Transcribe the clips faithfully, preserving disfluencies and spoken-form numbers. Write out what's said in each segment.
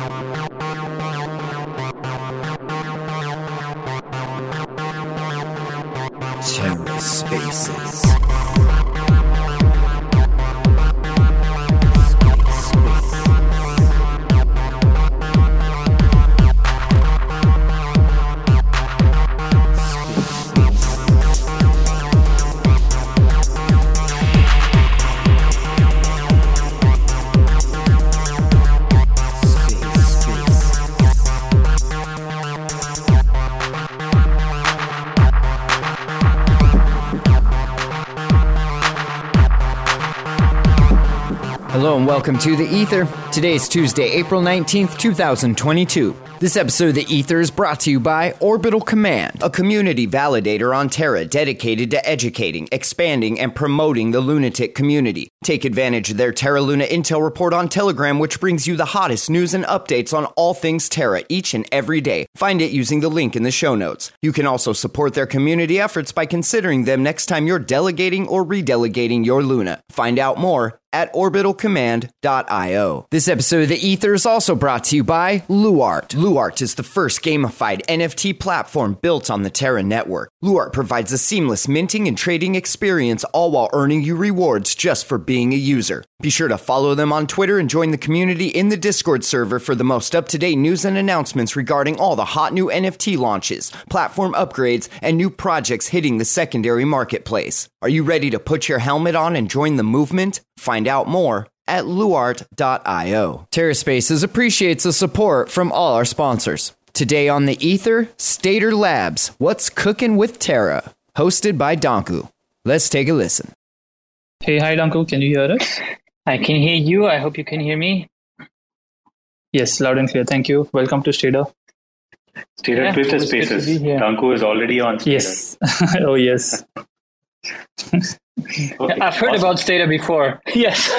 TerraSpaces. Hello and welcome to The Ether. Today is Tuesday, April nineteenth, twenty twenty-two. This episode of The Ether is brought to you by Orbital Command, a community validator on Terra dedicated to educating, expanding, and promoting the lunatic community. Take advantage of their Terra Luna Intel report on Telegram, which brings you the hottest news and updates on all things Terra each and every day. Find it using the link in the show notes. You can also support their community efforts by considering them next time you're delegating or redelegating your Luna. Find out more at orbital command dot io. This episode of The Ether is also brought to you by Luart. Luart is the first gamified N F T platform built on the Terra network. Luart provides a seamless minting and trading experience, all while earning you rewards just for being a user. Be sure to follow them on Twitter and join the community in the Discord server for the most up-to-date news and announcements regarding all the hot new N F T launches, platform upgrades, and new projects hitting the secondary marketplace. Are you ready to put your helmet on and join the movement? Find out more at luart dot io. TerraSpaces appreciates the support from all our sponsors. Today on The Ether, Stater Labs, What's Cooking with Terra, hosted by Danku. Let's take a listen. Hey, hi Danku, can you hear us? I can hear you. I hope you can hear me. Yes, loud and clear. Thank you. Welcome to Stater. Stater Yeah, Twitter it's good to Spaces. be here. Danku is already on Stater. Yes. Oh, yes. Okay, I've heard awesome. about Stater before. Yes.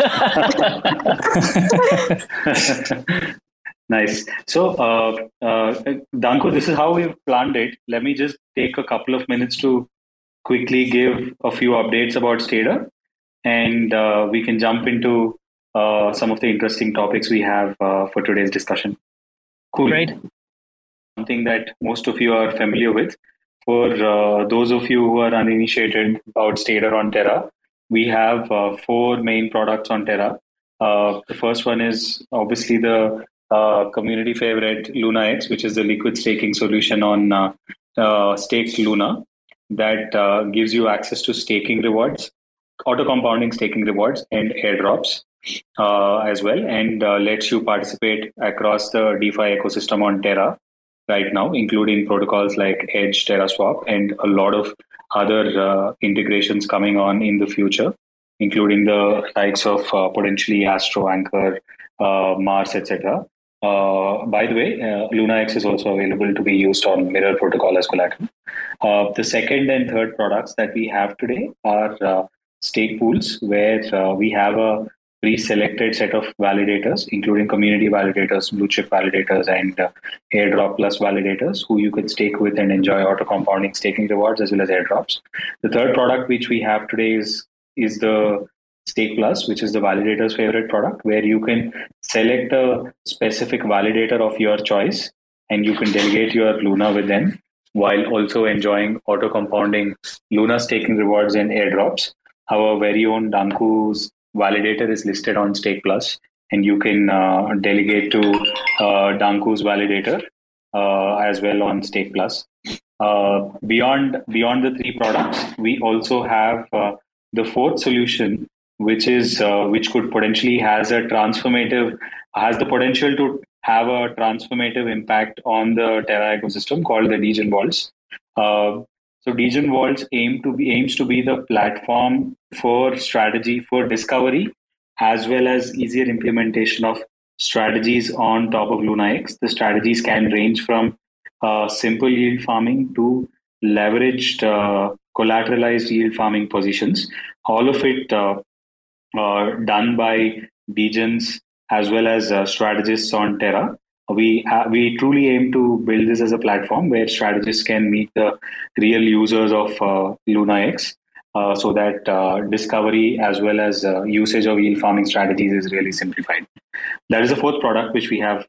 Nice. So, uh, uh, Danku, this is how we've planned it. Let me just take a couple of minutes to quickly give a few updates about Stater, and uh, we can jump into uh, some of the interesting topics we have uh, for today's discussion. Cool. Great. Something that most of you are familiar with. For uh, those of you who are uninitiated about Stater on Terra, we have uh, four main products on Terra. Uh, the first one is obviously the uh, community favorite LunaX, which is the liquid staking solution on uh, uh, Staked Luna that uh, gives you access to staking rewards, auto compounding staking rewards, and airdrops uh, as well, and uh, lets you participate across the DeFi ecosystem on Terra right now, including protocols like Edge, TerraSwap, and a lot of other uh, integrations coming on in the future, including the likes of uh, potentially Astro, Anchor, uh, Mars, et cetera. Uh, by the way, uh, LunaX is also available to be used on Mirror protocol as collateral. Uh, the second and third products that we have today are uh, stake pools, where uh, we have a pre-selected set of validators, including community validators, blue chip validators, and uh, airdrop plus validators who you can stake with and enjoy auto compounding staking rewards as well as airdrops. The third product which we have today is, is the Stake Plus, which is the validator's favorite product, where you can select a specific validator of your choice and you can delegate your Luna with them while also enjoying auto compounding Luna staking rewards and airdrops. Our very own Danku's validator is listed on Stake Plus, and you can uh, delegate to uh, Danku's validator uh, as well on Stake Plus. Uh, beyond beyond the three products, we also have uh, the fourth solution, which is uh, which could potentially has a transformative has the potential to have a transformative impact on the Terra ecosystem, called the Degen Vaults. Uh, So Degen Vaults aim to be aims to be the platform for strategy for discovery, as well as easier implementation of strategies on top of LunaX. The strategies can range from uh, simple yield farming to leveraged uh, collateralized yield farming positions. All of it uh, uh, done by Degens as well as uh, strategists on Terra. We uh, we truly aim to build this as a platform where strategists can meet the real users of uh, LunaX, uh, so that uh, discovery as well as uh, usage of yield farming strategies is really simplified. That is the fourth product which we have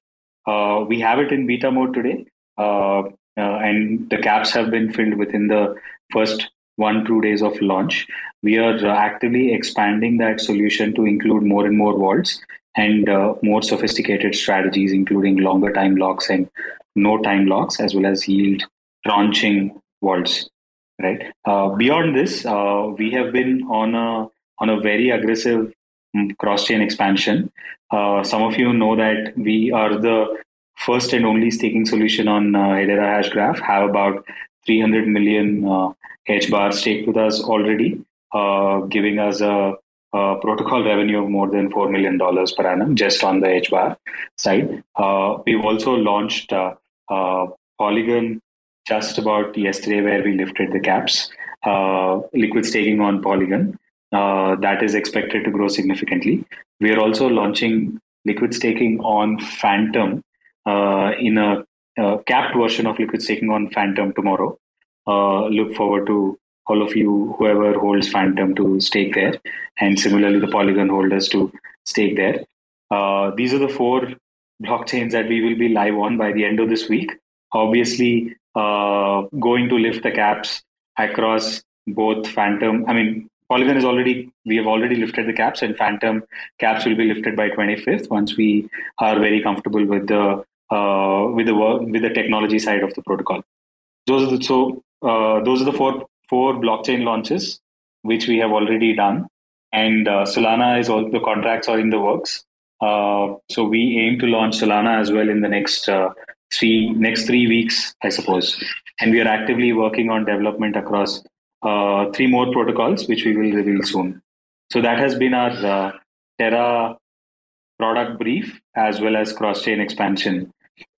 Uh, we have it in beta mode today, uh, uh, and the caps have been filled within the first one, two days of launch. We are uh, actively expanding that solution to include more and more vaults and uh, more sophisticated strategies, including longer time locks and no time locks, as well as yield tranching vaults. Right. Uh, beyond this, uh, we have been on a on a very aggressive mm, cross-chain expansion. Uh, some of you know that we are the first and only staking solution on uh, Hedera Hashgraph. Have about three hundred million uh, H bar staked with us already, uh, giving us a, a protocol revenue of more than four million dollars per annum just on the H bar side. Uh, we've also launched uh, uh, Polygon just about yesterday, where we lifted the caps. Uh, liquid staking on Polygon. Uh, that is expected to grow significantly. We are also launching liquid staking on Phantom uh, in a, a capped version of liquid staking on Phantom tomorrow. Uh, look forward to all of you, whoever holds Phantom, to stake there, and similarly the Polygon holders to stake there. Uh, these are the four blockchains that we will be live on by the end of this week. Obviously, uh, going to lift the caps across both Phantom. I mean, Polygon is already, we have already lifted the caps, and Phantom caps will be lifted by twenty-fifth once we are very comfortable with the uh, with the work, with the technology side of the protocol. Those are the, so uh, those are the four four blockchain launches which we have already done, and uh, Solana is all the contracts are in the works. Uh, so we aim to launch Solana as well in the next uh, three next three weeks, I suppose, and we are actively working on development across uh, three more protocols, which we will reveal soon. So that has been our uh, Terra product brief as well as cross-chain expansion.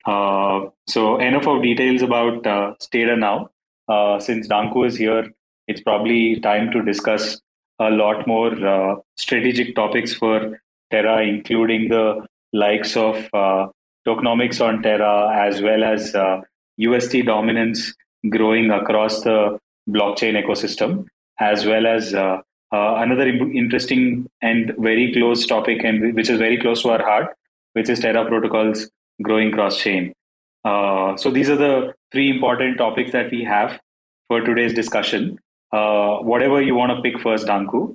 Uh, so enough of details about uh, Stader now. Uh, since Danku is here, it's probably time to discuss a lot more uh, strategic topics for Terra, including the likes of uh, tokenomics on Terra, as well as uh, U S T dominance growing across the blockchain ecosystem, as well as uh, uh, another interesting and very close topic, and which is very close to our heart, which is Terra protocols growing cross-chain. Uh, so these are the three important topics that we have for today's discussion. Uh, whatever you want to pick first, Danku.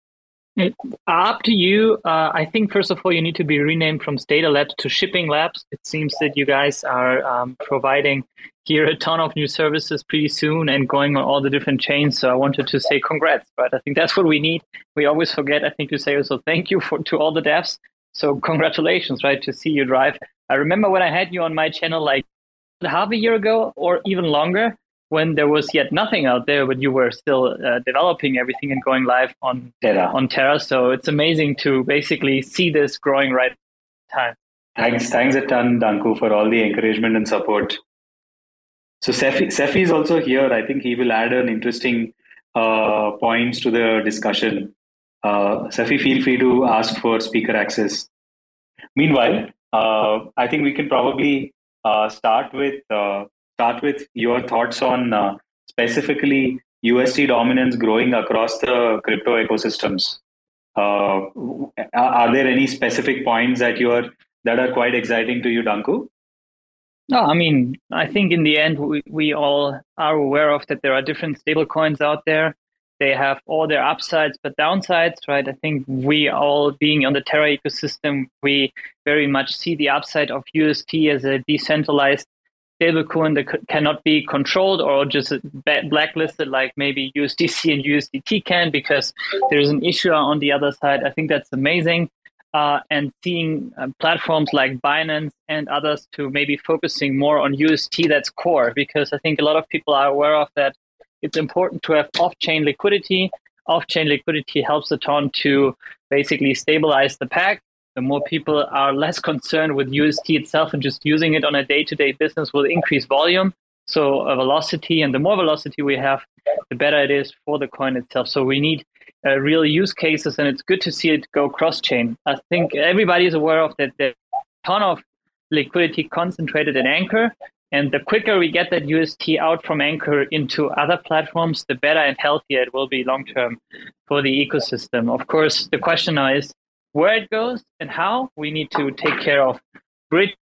It, up to you. Uh, I think, first of all, you need to be renamed from Stader Labs to Shipping Labs. It seems that you guys are um, providing here a ton of new services pretty soon and going on all the different chains. So I wanted to say congrats, but I think that's what we need. We always forget, I think, to say also thank you for to all the devs. So congratulations, right, to see you drive. I remember when I had you on my channel like half a year ago or even longer, when there was yet nothing out there, but you were still uh, developing everything and going live on Terra. on Terra. So it's amazing to basically see this growing right time. Thanks, thanks a ton, Danku, for all the encouragement and support. So Sefi, Sefi is also here. I think he will add an interesting uh, points to the discussion. Uh, Sefi, feel free to ask for speaker access. Meanwhile, uh, I think we can probably uh, start with uh, start with your thoughts on uh, specifically U S T dominance growing across the crypto ecosystems. Uh, are there any specific points that you are that are quite exciting to you, Danku? No, I mean, I think in the end, we, we all are aware of that there are different stable coins out there. They have all their upsides, but downsides, right? I think we all, being on the Terra ecosystem, we very much see the upside of U S T as a decentralized stablecoin that c- cannot be controlled or just blacklisted like maybe U S D C and U S D T can, because there's an issue on the other side. I think that's amazing. Uh, and seeing uh, platforms like Binance and others to maybe focusing more on U S T, that's core, because I think a lot of people are aware of that. It's important to have off-chain liquidity. Off-chain liquidity helps a ton to basically stabilize the pack. The more people are less concerned with U S T itself and just using it on a day-to-day business will increase volume. So a velocity, and the more velocity we have, the better it is for the coin itself. So we need uh, real use cases, and it's good to see it go cross-chain. I think everybody is aware of that. There's a ton of liquidity concentrated in Anchor, and the quicker we get that U S T out from Anchor into other platforms, the better and healthier it will be long-term for the ecosystem. Of course, the question now is where it goes and how. We need to take care of bridge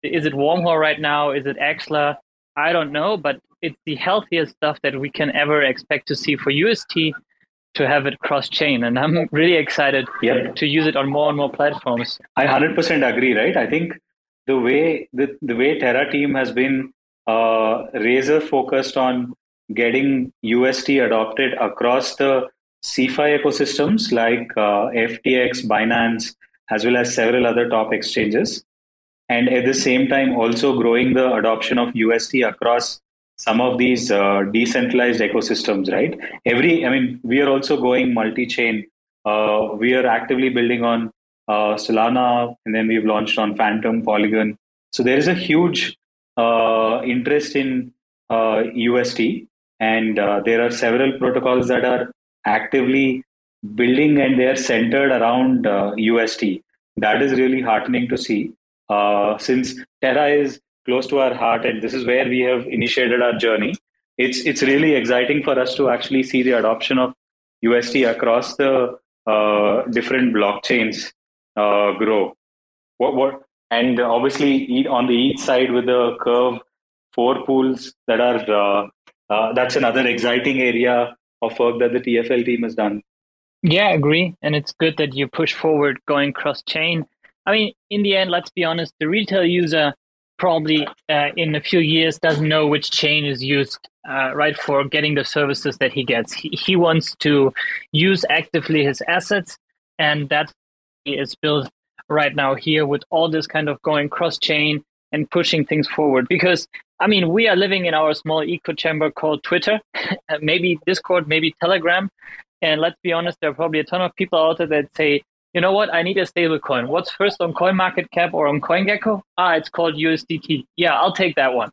Is it Wormhole right now? Is it Axler? I don't know, but it's the healthiest stuff that we can ever expect to see for U S T to have it cross-chain. And I'm really excited yep. to use it on more and more platforms. I one hundred percent agree, right? I think the way the, the way Terra team has been uh, razor focused on getting U S T adopted across the CeFi ecosystems like uh, F T X, Binance, as well as several other top exchanges. And at the same time, also growing the adoption of U S T across some of these uh, decentralized ecosystems, right? Every, I mean, we are also going multi-chain. Uh, we are actively building on uh, Solana, and then we've launched on Phantom, Polygon. So there is a huge uh, interest in uh, U S T, and uh, there are several protocols that are actively building, and they are centered around uh, U S T. That is really heartening to see. Uh, since Terra is close to our heart, and this is where we have initiated our journey, it's it's really exciting for us to actually see the adoption of U S T across the uh, different blockchains uh, grow. What what and obviously on the E T H side with the Curve four pools that are uh, uh, that's another exciting area of work that the T F L team has done. Yeah, I agree, and it's good that you push forward going cross-chain. I mean, in the end, let's be honest, the retail user probably uh, in a few years doesn't know which chain is used, uh, right, for getting the services that he gets. He, he wants to use actively his assets, and that is built right now here with all this kind of going cross-chain and pushing things forward. Because, I mean, we are living in our small echo chamber called Twitter, maybe Discord, maybe Telegram. And let's be honest, there are probably a ton of people out there that say, you know what, I need a stable coin. What's first on CoinMarketCap or on CoinGecko? Ah, it's called U S D T. Yeah, I'll take that one.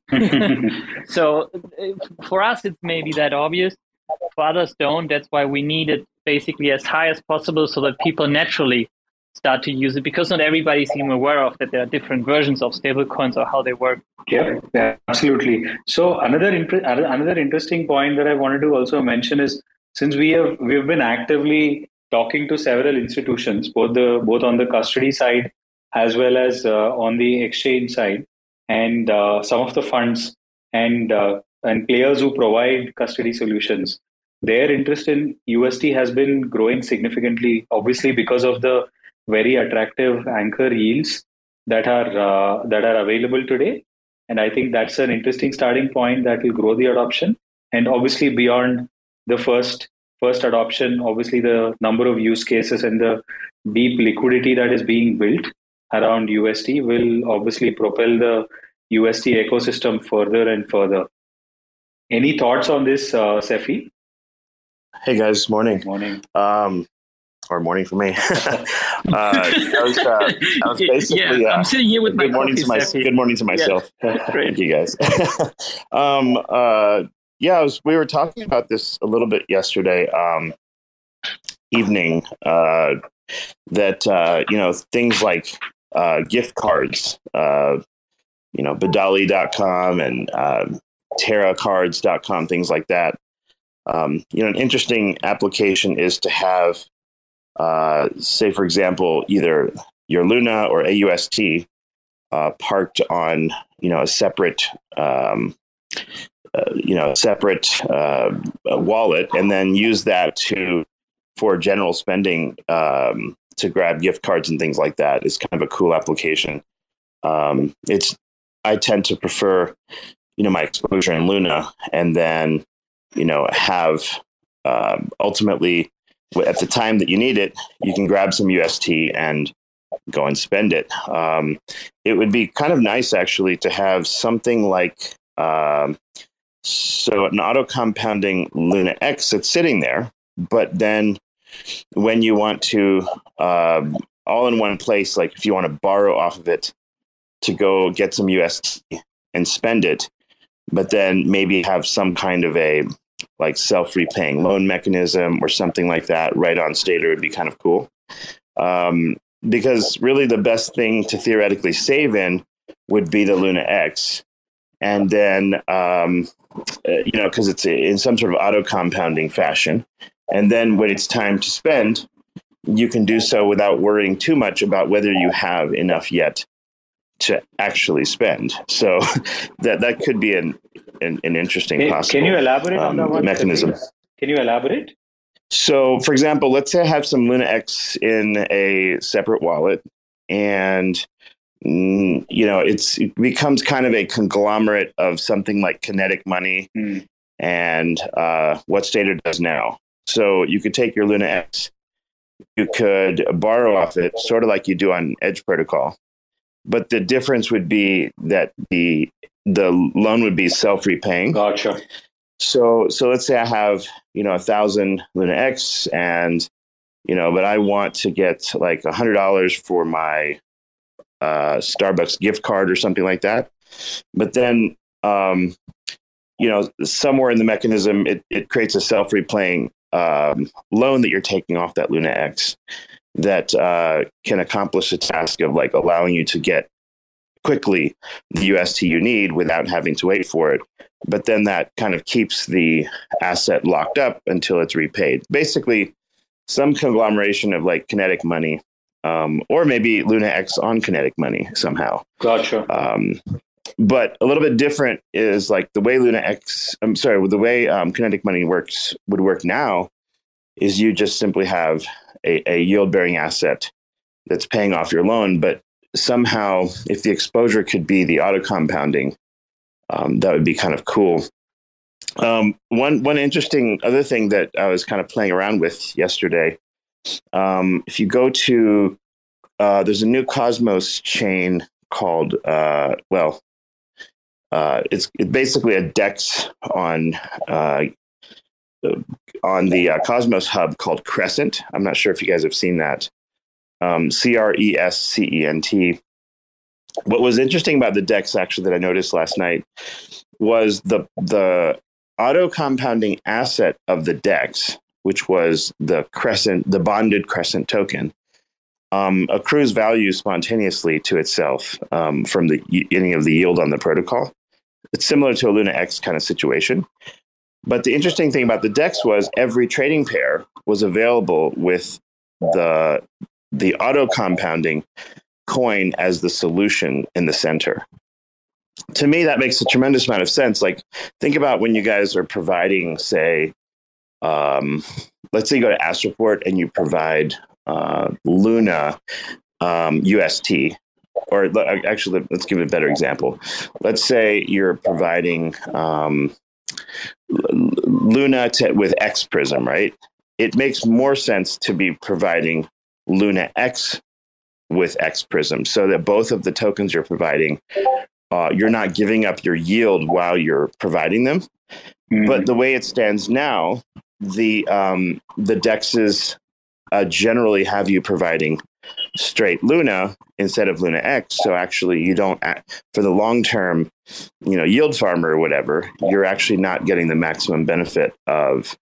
So for us, it's maybe that obvious. For others, don't. That's why we need it basically as high as possible so that people naturally start to use it, because not everybody's even aware of that there are different versions of stablecoins or how they work. Yeah, yeah, absolutely. So another inter- another interesting point that I wanted to also mention is, since we have we've been actively talking to several institutions, both the both on the custody side as well as uh, on the exchange side, and uh, some of the funds and uh, and players who provide custody solutions, their interest in U S T has been growing significantly. Obviously, because of the very attractive anchor yields that are uh, that are available today, and I think that's an interesting starting point that will grow the adoption. And obviously, beyond the first. First adoption, obviously the number of use cases and the deep liquidity that is being built around U S T will obviously propel the U S T ecosystem further and further. Any thoughts on this, uh, Sefi? Hey guys, morning. Morning. Um, or morning for me. uh, I was, uh, I was basically. Yeah, uh, I'm sitting here with my good morning to my, Sefi. Good morning to myself. Yeah, Thank you guys. um, uh, Yeah, I was, we were talking about this a little bit yesterday um, evening, uh, that, uh, you know, things like uh, gift cards, uh, you know, Badali dot com and uh, Terra Cards dot com, things like that. Um, you know, an interesting application is to have, uh, say, for example, either your Luna or A U S T uh, parked on, you know, a separate um Uh, you know, a separate uh, wallet, and then use that to for general spending um, to grab gift cards and things like that. It's kind of a cool application. Um, it's I tend to prefer, you know, my exposure in Luna, and then, you know, have uh, ultimately at the time that you need it, you can grab some U S T and go and spend it. Um, it would be kind of nice actually to have something like. Um, So an auto-compounding Luna X that's sitting there, but then when you want to, uh, all in one place, like if you want to borrow off of it to go get some U S T and spend it, but then maybe have some kind of a like self-repaying loan mechanism or something like that right on Stader would be kind of cool. Um, because really the best thing to theoretically save in would be the Luna X. And then, um, uh, you know, because it's in some sort of auto-compounding fashion. And then when it's time to spend, you can do so without worrying too much about whether you have enough yet to actually spend. So that that could be an an, an interesting Can, possible can you elaborate um, on that one mechanism. Can you elaborate? So, for example, let's say I have some Luna X in a separate wallet, and mm, you know, it's it becomes kind of a conglomerate of something like Kinetic Money Mm. and uh, what Stader does now. So you could take your Luna X, you could borrow off it, sort of like you do on Edge Protocol, but the difference would be that the the loan would be self-repaying. Gotcha. So, so let's say I have, you know, a thousand Luna X, and you know, but I want to get like a hundred dollars for my uh, Starbucks gift card or something like that. But then, um, you know, somewhere in the mechanism, it, it creates a self-repaying um, loan that you're taking off that Luna X that uh, can accomplish the task of like allowing you to get quickly the U S T you need without having to wait for it. But then that kind of keeps the asset locked up until it's repaid. Basically, some conglomeration of like Kinetic Money, um, or maybe Luna X on Kinetic Money somehow. Gotcha. Um, but a little bit different is like the way Luna X, I'm sorry, the way um, Kinetic Money works would work now is you just simply have a, a yield-bearing asset that's paying off your loan, but somehow if the exposure could be the auto compounding, um, that would be kind of cool. Um, one one interesting other thing that I was kind of playing around with yesterday, um, if you go to, uh, there's a new Cosmos chain called, uh, well, uh, it's, it's basically a DEX on uh, on the uh, Cosmos hub called Crescent. I'm not sure if you guys have seen that. Um, C R E S C E N T. What was interesting about the DEX actually that I noticed last night was the the auto compounding asset of the DEX, which was the Crescent, the bonded Crescent token, um, accrues value spontaneously to itself um, from the any of the yield on the protocol. It's similar to a Luna X kind of situation. But the interesting thing about the DEX was every trading pair was available with the the auto compounding coin as the solution in the center. To me, that makes a tremendous amount of sense. Like, think about when you guys are providing, say, um, let's say you go to Astroport and you provide uh, Luna um, U S T, or actually, let's give it a better example. Let's say you're providing um, Luna to, with X Prism, right? It makes more sense to be providing Luna X with X Prism so that both of the tokens you're providing, uh, you're not giving up your yield while you're providing them. Mm-hmm. But the way it stands now, the um, the DEXs uh, generally have you providing straight Luna instead of Luna X. So actually you don't, for the long-term, you know, yield farmer or whatever, you're actually not getting the maximum benefit of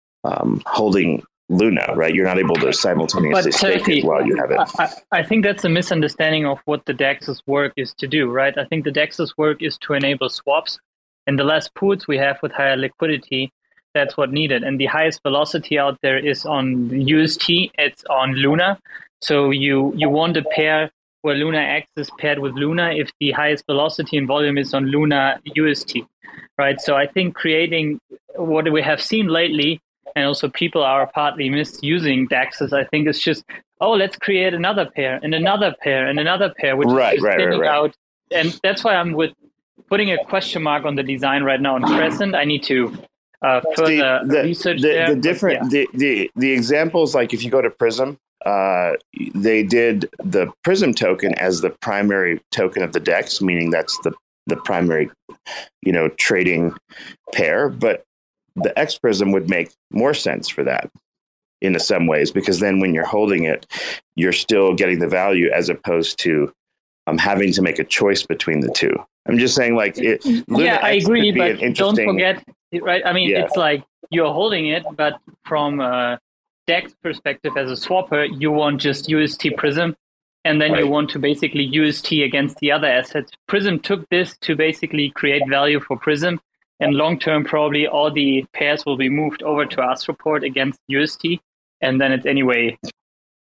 um, holding Luna, right? You're not able to simultaneously But stake Turkey, it while you have it. I, I think that's a misunderstanding of what the DEX's work is to do, right? I think the DEX's work is to enable swaps, and the less pools we have with higher liquidity, that's what needed. And the highest velocity out there is on U S T, it's on Luna. So you, you want a pair where Luna X is paired with Luna if the highest velocity and volume is on Luna U S T, right? So I think creating what we have seen lately, and also people are partly misusing DEXs, I think it's just, oh, let's create another pair and another pair and another pair, which right, is just right, spinning right, right. out. And that's why I'm with putting a question mark on the design right now on Crescent. I need to uh, further the, the, research the, there. the different, yeah. the, the, the examples, like if you go to Prism, uh, they did the Prism token as the primary token of the DEX, meaning that's the, the primary, you know, trading pair. But the X Prism would make more sense for that in some ways, because then when you're holding it, you're still getting the value as opposed to um, having to make a choice between the two. I'm just saying, like, it, Luna yeah, I X agree, could be but an interesting... don't forget, right? I mean, yeah. It's like you're holding it, but from a DEX perspective as a swapper, you want just U S T Prism, and then right. you want to basically U S T against the other assets. Prism took this to basically create value for Prism. And long term, probably all the pairs will be moved over to Astroport against U S T, and then it's anyway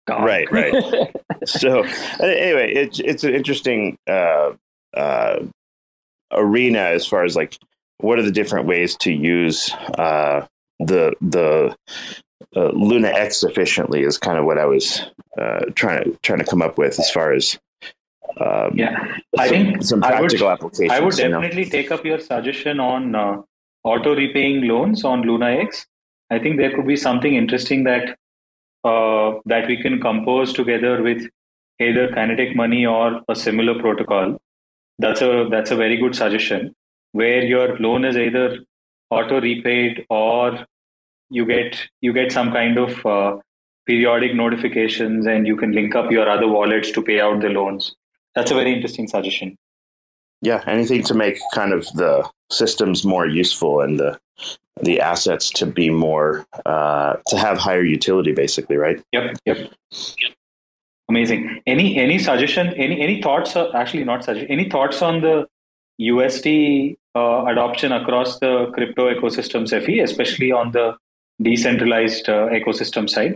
God. Right, right. So anyway, it's it's an interesting uh, uh, arena as far as like what are the different ways to use uh, the the uh, Luna X efficiently is kind of what I was uh, trying to trying to come up with as far as um, yeah. I some, think some practical I would, applications. I would you know? definitely take up your suggestion on uh, auto repaying loans on Luna X. I think there could be something interesting that uh, that we can compose together with either Kinetic Money or a similar protocol. That's a that's a very good suggestion, where your loan is either auto repaid or you get you get some kind of uh, periodic notifications, and you can link up your other wallets to pay out the loans. That's a very interesting suggestion. Yeah, anything to make kind of the systems more useful and the the assets to be more uh, to have higher utility, basically, right? Yep, yep. Amazing. Any any suggestion? Any any thoughts? Uh, actually, not suggestion. Any thoughts on the U S T uh, adoption across the crypto ecosystem, Cephii, especially on the decentralized uh, ecosystem side?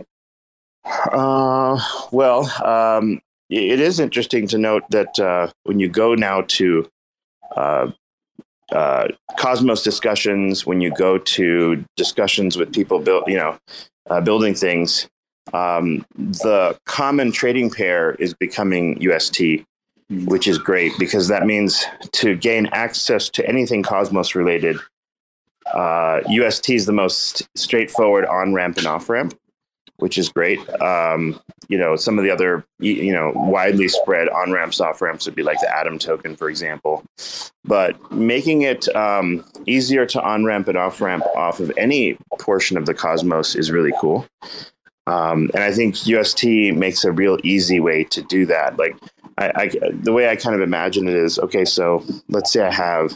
Uh, well, um, it is interesting to note that uh, when you go now to uh, uh, Cosmos discussions, when you go to discussions with people build, you know, uh, building things, um, the common trading pair is becoming U S T, which is great because that means to gain access to anything Cosmos related, uh, U S T is the most straightforward on ramp and off ramp, which is great. Um, you know, some of the other, you know, widely spread on ramps, off ramps would be like the Atom token, for example. But making it um, easier to on ramp and off ramp off of any portion of the Cosmos is really cool. Um, and I think U S T makes a real easy way to do that. Like I, I, the way I kind of imagine it is, okay, so let's say I have,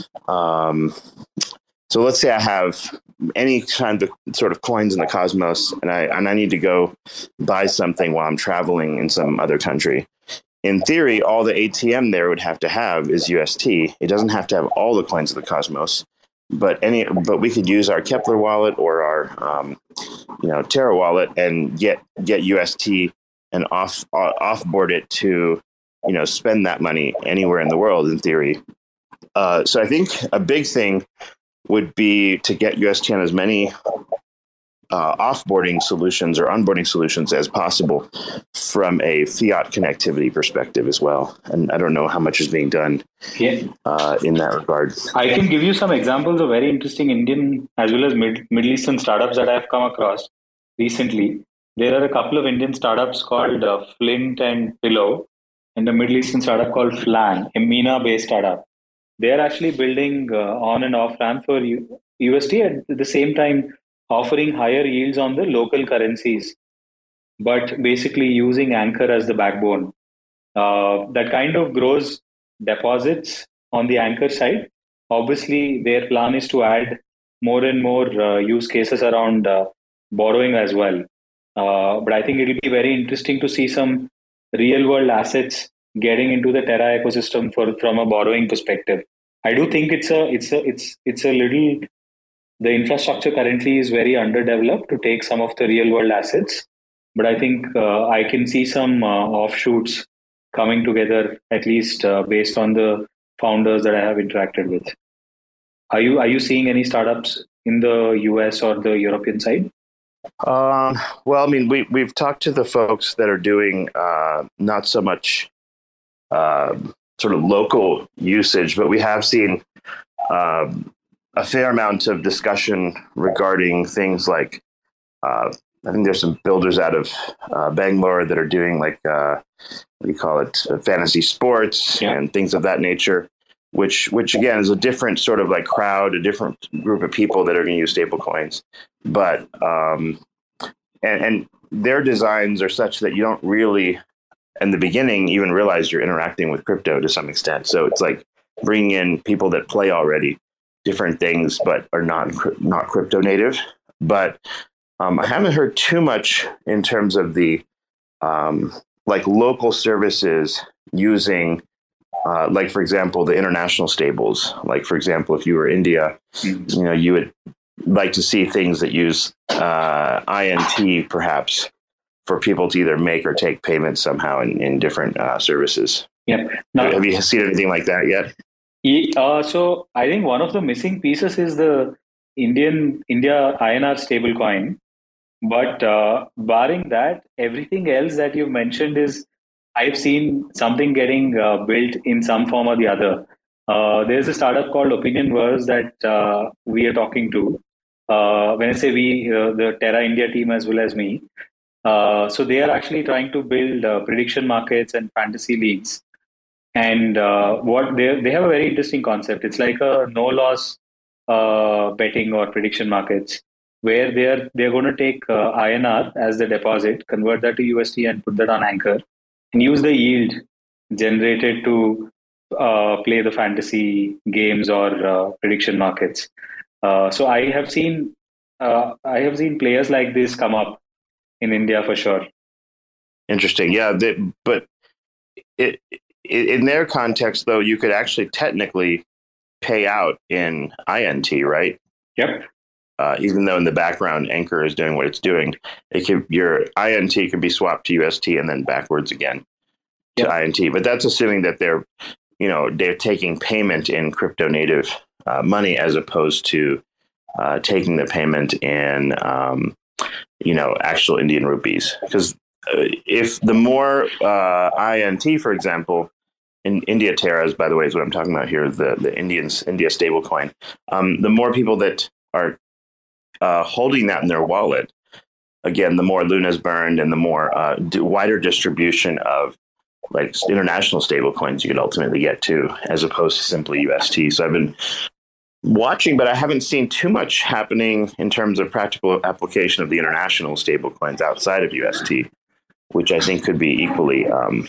um, so let's say I have any kind of sort of coins in the Cosmos, and I and I need to go buy something while I'm traveling in some other country. In theory, all the A T M there would have to have is U S T. It doesn't have to have all the coins of the Cosmos, but any but we could use our Kepler wallet or our um, you know Terra wallet and get get U S T and off uh, offboard it to you know spend that money anywhere in the world in theory. Uh, so I think a big thing would be to get U S T on as many uh, offboarding solutions or onboarding solutions as possible from a fiat connectivity perspective as well. And I don't know how much is being done yeah. uh, in that regard. I can give you some examples of very interesting Indian as well as Mid- Middle Eastern startups that I've come across recently. There are a couple of Indian startups called uh, Flint and Pillow, and a Middle Eastern startup called Flang, a MENA-based startup. They're actually building uh, on and off ramp for U- USD at the same time offering higher yields on the local currencies, but basically using Anchor as the backbone. Uh, that kind of grows deposits on the Anchor side. Obviously, their plan is to add more and more uh, use cases around uh, borrowing as well. Uh, but I think it'll be very interesting to see some real world assets getting into the Terra ecosystem for from a borrowing perspective. I do think it's a it's a it's it's a little the infrastructure currently is very underdeveloped to take some of the real world assets, but I think uh, I can see some uh, offshoots coming together, at least uh, based on the founders that I have interacted with. Are you are you seeing any startups in the U S or the European side? Um, well, I mean, we we've talked to the folks that are doing uh, not so much uh, sort of local usage, but we have seen um, a fair amount of discussion regarding things like uh, I think there's some builders out of uh, Bangalore that are doing like uh, what do you call it, uh, fantasy sports yeah. and things of that nature. Which, which again, is a different sort of like crowd, a different group of people that are going to use stable coins. But, um, and, and their designs are such that you don't really, in the beginning, even realize you're interacting with crypto to some extent. So it's like bringing in people that play already different things, but are not, not crypto native. But um, I haven't heard too much in terms of the um, like local services using Uh, like, for example, the international stables. Like, for example, if you were India, mm-hmm. you know, you would like to see things that use uh, I N T, perhaps, for people to either make or take payments somehow in, in different uh, services. Yep. Now, have you seen anything like that yet? Uh, so I think one of the missing pieces is the Indian India I N R stablecoin. But uh, barring that, everything else that you've mentioned is I've seen something getting uh, built in some form or the other. Uh, there's a startup called Opinionverse that uh, we are talking to. Uh, when I say we, uh, the Terra India team as well as me. Uh, so they are actually trying to build uh, prediction markets and fantasy leagues. And uh, what they they have a very interesting concept. It's like a no loss uh, betting or prediction markets, where they're they're going to take uh, I N R as the deposit, convert that to U S D, and put that on Anchor, and use the yield generated to uh, play the fantasy games or uh, prediction markets. Uh, so I have seen uh, I have seen players like this come up in India for sure. Interesting, yeah. They, but it, it, in their context, though, you could actually technically pay out in I N T, right? Yep. Uh, even though in the background Anchor is doing what it's doing, it can, your I N T can be swapped to U S D and then backwards again to yep. I N T. But that's assuming that they're, you know, they're taking payment in crypto native uh, money as opposed to uh, taking the payment in, um, you know, actual Indian rupees. Because uh, if the more uh, I N T, for example, in India Terras, by the way, is what I'm talking about here, the the Indians India stablecoin. Um, the more people that are uh, holding that in their wallet, again, the more Luna's burned, and the more uh, d- wider distribution of like international stablecoins you could ultimately get to, as opposed to simply U S T. So I've been watching, but I haven't seen too much happening in terms of practical application of the international stablecoins outside of U S T, which I think could be equally um,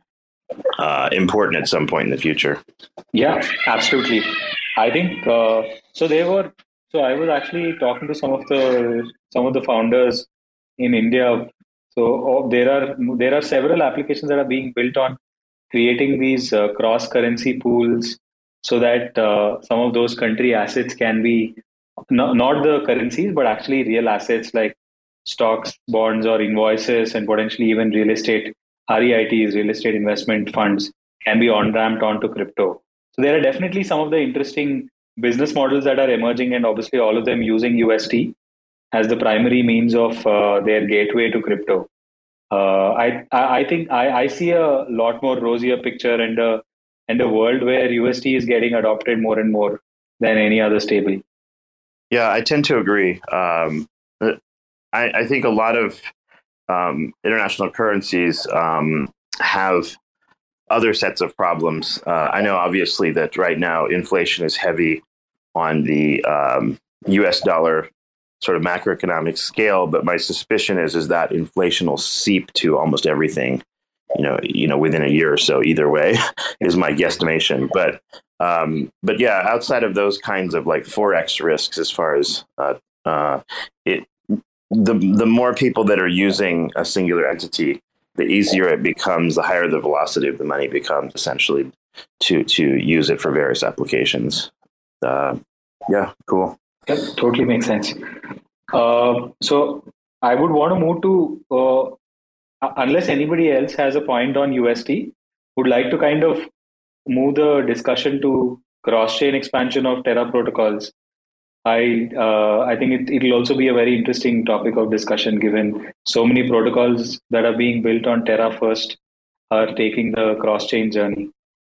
uh, important at some point in the future. Yeah, absolutely. I think uh, so. They were so. I was actually talking to some of the some of the founders in India. So oh, there are there are several applications that are being built on creating these uh, cross currency pools, so that uh, some of those country assets can be not, not the currencies, but actually real assets like stocks, bonds, or invoices, and potentially even real estate. R E I Ts, real estate investment funds, can be on-ramped onto crypto. So there are definitely some of the interesting business models that are emerging, and obviously all of them using U S T as the primary means of uh, their gateway to crypto. Uh, I, I I think I, I see a lot more rosier picture and a, and a world where U S T is getting adopted more and more than any other stable. Yeah, I tend to agree. Um, I, I think a lot of Um, international currencies um, have other sets of problems. Uh, I know, obviously, that right now inflation is heavy on the um, U S dollar sort of macroeconomic scale, but my suspicion is is that inflation will seep to almost everything, you know, you know, within a year or so. Either way, is my guesstimation. But um, but yeah, outside of those kinds of like forex risks, as far as uh, uh, it. The the more people that are using a singular entity, the easier it becomes, the higher the velocity of the money becomes, essentially, to to use it for various applications. Uh, yeah, cool. Yep, totally makes sense. Uh, so I would want to move to, uh, unless anybody else has a point on U S T, would like to kind of move the discussion to cross-chain expansion of Terra protocols. I uh, I think it it'll also be a very interesting topic of discussion, given so many protocols that are being built on Terra first are taking the cross-chain journey.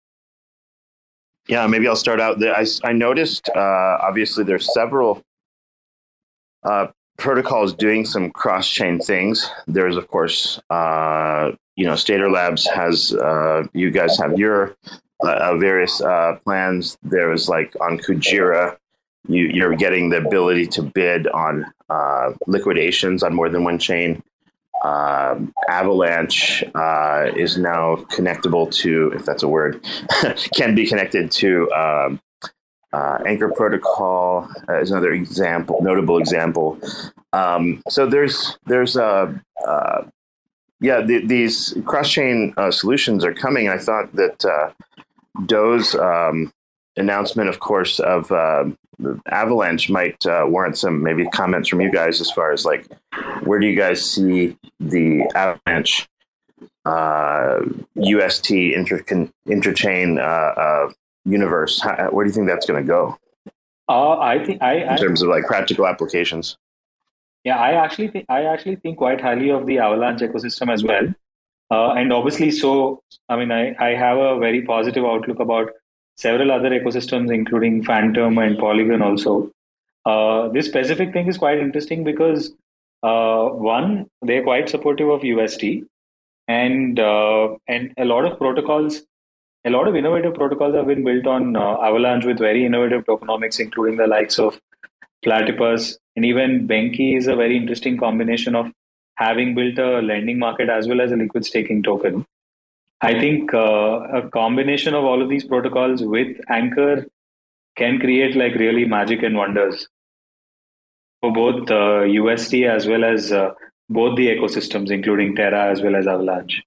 Yeah, maybe I'll start out. I, I noticed, uh, obviously, there's several uh, protocols doing some cross-chain things. There's, of course, uh, you know, Stater Labs has, uh, you guys have your uh, various uh, plans. There was like on Kujira, You, you're getting the ability to bid on uh, liquidations on more than one chain. Uh, Avalanche uh, is now connectable to, if that's a word, can be connected to um, uh, Anchor Protocol uh, is another example, notable example. Um, so there's there's uh, uh, yeah the, these cross chain uh, solutions are coming. I thought that uh, Doge. Um, announcement, of course, of uh, Avalanche might uh, warrant some maybe comments from you guys as far as like, where do you guys see the Avalanche uh, U S T inter- interchain uh, uh, universe? How, where do you think that's going to go? Uh, I think I in terms of like practical applications. Yeah, I actually think I actually think quite highly of the Avalanche ecosystem as well, uh, and obviously, so I mean, I, I have a very positive outlook about several other ecosystems, including Phantom and Polygon. Also, uh, this specific thing is quite interesting because uh, one, they're quite supportive of U S T, and uh, and a lot of protocols, a lot of innovative protocols have been built on uh, Avalanche with very innovative tokenomics, including the likes of Platypus, and even Benki is a very interesting combination of having built a lending market as well as a liquid staking token. I think uh, a combination of all of these protocols with Anchor can create like really magic and wonders for both uh, U S T as well as uh, both the ecosystems, including Terra as well as Avalanche.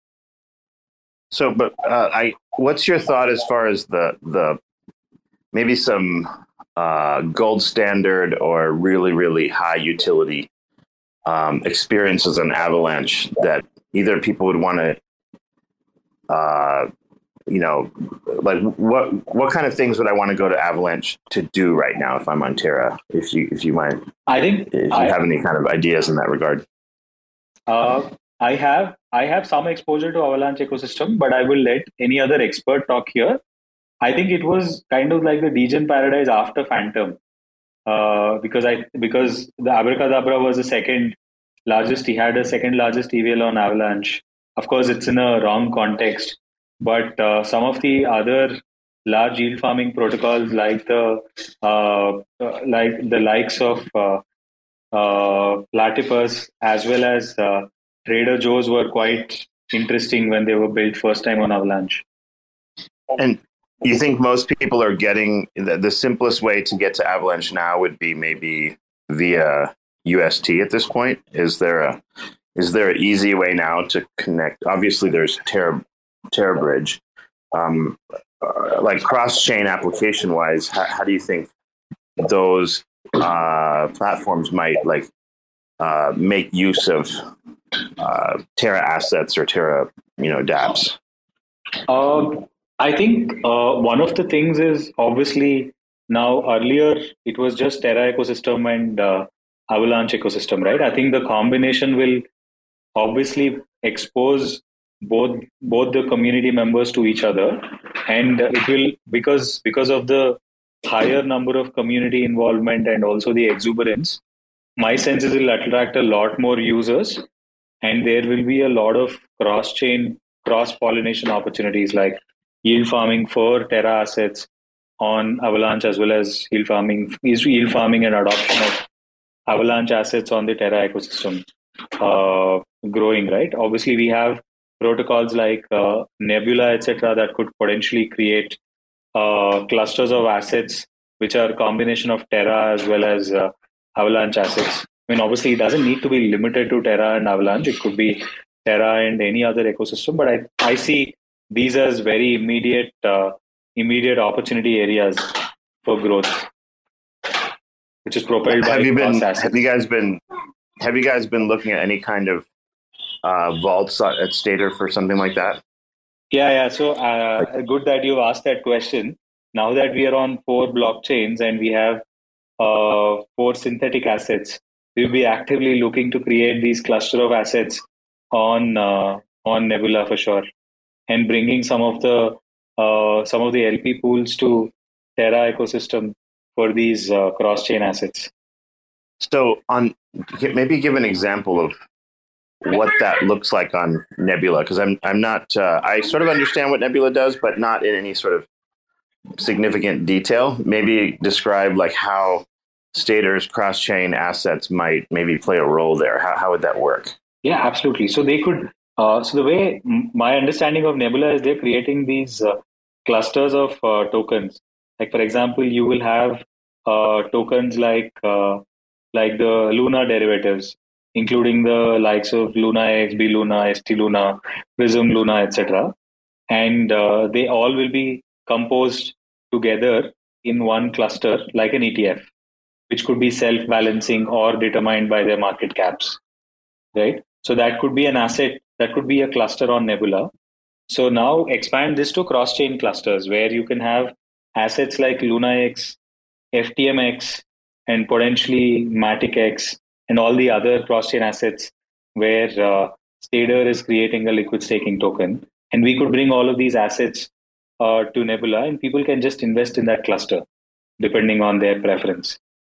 So, but uh, I, what's your thought as far as the the maybe some uh, gold standard or really really high utility um, experiences on Avalanche that either people would want to, uh, you know, like what what kind of things would I want to go to Avalanche to do right now if I'm on Terra? If you if you might, I think if you I, have any kind of ideas in that regard. Uh, I have I have some exposure to Avalanche ecosystem, but I will let any other expert talk here. I think it was kind of like the Degen paradise after Phantom, uh, because I because the Abracadabra was the second largest. He had a second largest E V L on Avalanche. Of course, it's in a wrong context, but uh, some of the other large yield farming protocols, like the uh, uh, like the likes of uh, uh, Platypus as well as uh, Trader Joe's, were quite interesting when they were built first time on Avalanche. And you think most people are getting the, the simplest way to get to Avalanche now would be maybe via U S T at this point? Is there a is there an easy way now to connect? Obviously, there's Terra Terra Bridge. Um, uh, like cross chain application wise, how, how do you think those uh, platforms might like uh, make use of uh, Terra assets or Terra, you know, dApps? Uh, I think uh, one of the things is obviously now earlier it was just Terra ecosystem and uh, Avalanche ecosystem, right? I think the combination will obviously expose both both the community members to each other, and it will because because of the higher number of community involvement and also the exuberance. My sense is it will attract a lot more users, and there will be a lot of cross chain, cross pollination opportunities like yield farming for Terra assets on Avalanche, as well as yield farming, yield farming and adoption of Avalanche assets on the Terra ecosystem uh, growing, right? Obviously, we have protocols like uh, Nebula, et cetera, that could potentially create uh, clusters of assets which are a combination of Terra as well as uh, Avalanche assets. I mean, obviously, it doesn't need to be limited to Terra and Avalanche. It could be Terra and any other ecosystem. But I, I see these as very immediate, uh, immediate opportunity areas for growth, which is propelled by have you been assets. have you guys been have you guys been looking at any kind of uh, vaults at Stater for something like that? Yeah, yeah. So uh, good that you asked that question. Now that we are on four blockchains and we have uh, four synthetic assets, we'll be actively looking to create these cluster of assets on uh, on Nebula for sure, and bringing some of the uh, some of the L P pools to Terra ecosystem for these uh, cross-chain assets. So, on maybe give an example of what that looks like on Nebula, because I'm I'm not uh, I sort of understand what Nebula does, but not in any sort of significant detail. Maybe describe like how Stater's cross-chain assets might maybe play a role there. How how would that work? Yeah, absolutely. So they could. Uh, so the way my understanding of Nebula is, they're creating these uh, clusters of uh, tokens. Like for example, you will have uh, tokens like uh, like the Luna derivatives, including the likes of Luna X, B Luna, S T Luna, Prism Luna, et cetera. And uh, they all will be composed together in one cluster like an E T F, which could be self-balancing or determined by their market caps, right? So that could be an asset, that could be a cluster on Nebula. So now expand this to cross-chain clusters where you can have assets like LunaX, F T M X, and potentially Matic X, and all the other cross-chain assets where uh, Stader is creating a liquid staking token. And we could bring all of these assets uh, to Nebula, and people can just invest in that cluster depending on their preference.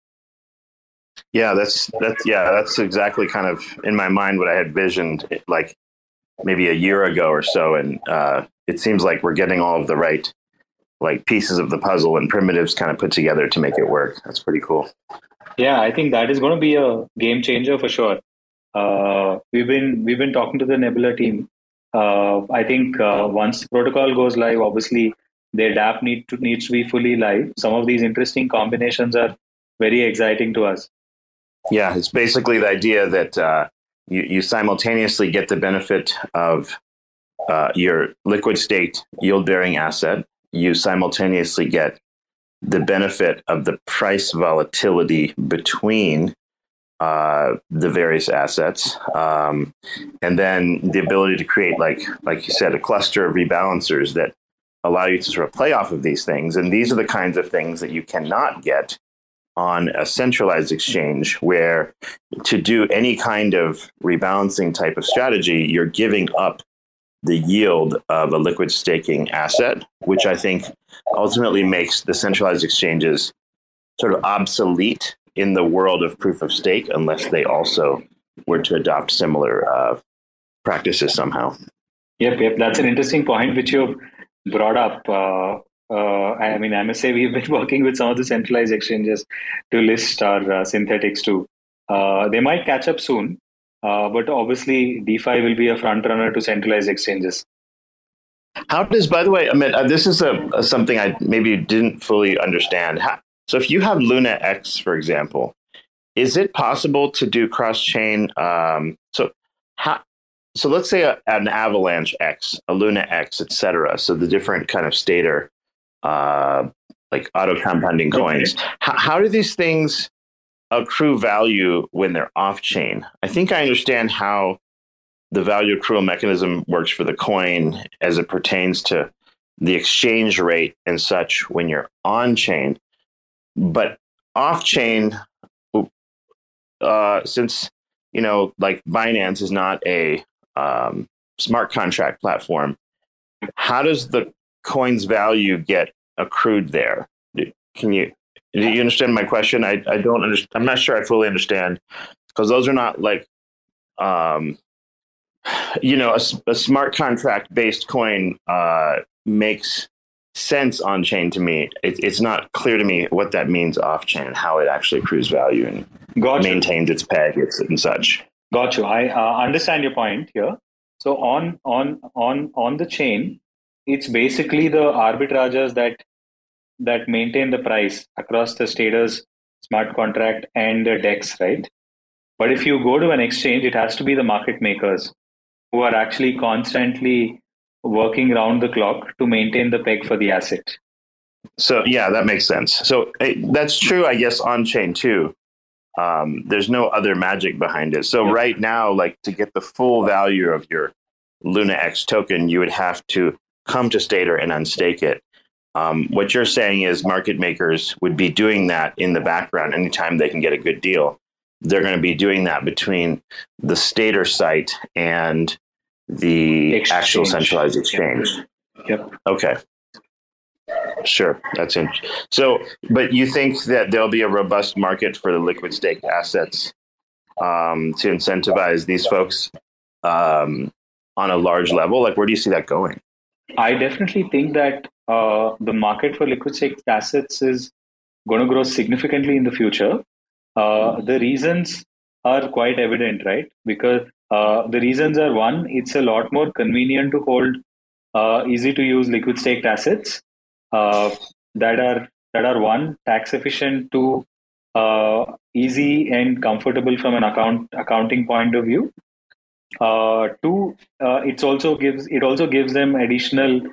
Yeah, that's that's yeah, that's exactly kind of in my mind what I had visioned like maybe a year ago or so, and uh, it seems like we're getting all of the right like pieces of the puzzle and primitives kind of put together to make it work. That's pretty cool. Yeah, I think that is going to be a game changer for sure. Uh, we've been we've been talking to the Nebula team. Uh, I think uh, once the protocol goes live, obviously their dApp need to needs to be fully live. Some of these interesting combinations are very exciting to us. Yeah, it's basically the idea that uh, you, you simultaneously get the benefit of uh, your liquid staked yield bearing asset. You simultaneously get the benefit of the price volatility between uh, the various assets, um, and then the ability to create, like like you said, a cluster of rebalancers that allow you to sort of play off of these things. And these are the kinds of things that you cannot get on a centralized exchange, where to do any kind of rebalancing type of strategy, you're giving up the yield of a liquid staking asset, which I think ultimately makes the centralized exchanges sort of obsolete in the world of proof of stake, unless they also were to adopt similar uh, practices somehow. Yep, yep. That's an interesting point which you've brought up. Uh, uh, I mean, I must say we've been working with some of the centralized exchanges to list our uh, synthetics too. Uh, they might catch up soon. Uh, but obviously, DeFi will be a front runner to centralized exchanges. How does, by the way, Amit, uh, this is a, a something I maybe didn't fully understand. How, so if you have LunaX, for example, is it possible to do cross-chain? Um, so how, so let's say a, an Avalanche X, a LunaX, et cetera. So the different kind of stater, uh, like auto-compounding coins. Okay. How, how do these things accrue value when they're off-chain? I think I understand how the value accrual mechanism works for the coin as it pertains to the exchange rate and such when you're on-chain. But off-chain, uh, since, you know, like Binance is not a um, smart contract platform, how does the coin's value get accrued there? Can you... Do you understand my question? I, I don't understand. I'm not sure I fully understand, because those are not like, um, you know, a, a smart contract based coin uh, makes sense on chain to me. It, it's not clear to me what that means off chain and how it actually accrues value and Got maintains you. its peg and such. Got you. I uh, understand your point here. So on on on on the chain, it's basically the arbitrages that. that maintain the price across the Stader's smart contract and the DEX, right? But if you go to an exchange, it has to be the market makers who are actually constantly working round the clock to maintain the peg for the asset. So, yeah, that makes sense. So hey, that's true, I guess, on chain too. Um, there's no other magic behind it. So yep. Right now, like to get the full value of your LunaX token, you would have to come to Stader and unstake it. Um, what you're saying is market makers would be doing that in the background anytime they can get a good deal. They're going to be doing that between the Stader site and the exchange. Actual centralized exchange. Yep. yep. Okay. Sure. That's interesting. So, but you think that there'll be a robust market for the liquid stake assets um, to incentivize these folks um, on a large level? Like, where do you see that going? I definitely think that uh, the market for liquid stake assets is going to grow significantly in the future. Uh, the reasons are quite evident, right? Because uh, the reasons are, one, it's a lot more convenient to hold uh, easy to use liquid staked assets uh, that are that are one, tax efficient, two, uh, easy and comfortable from an account accounting point of view. Uh, two, uh, it's also gives it also gives them additional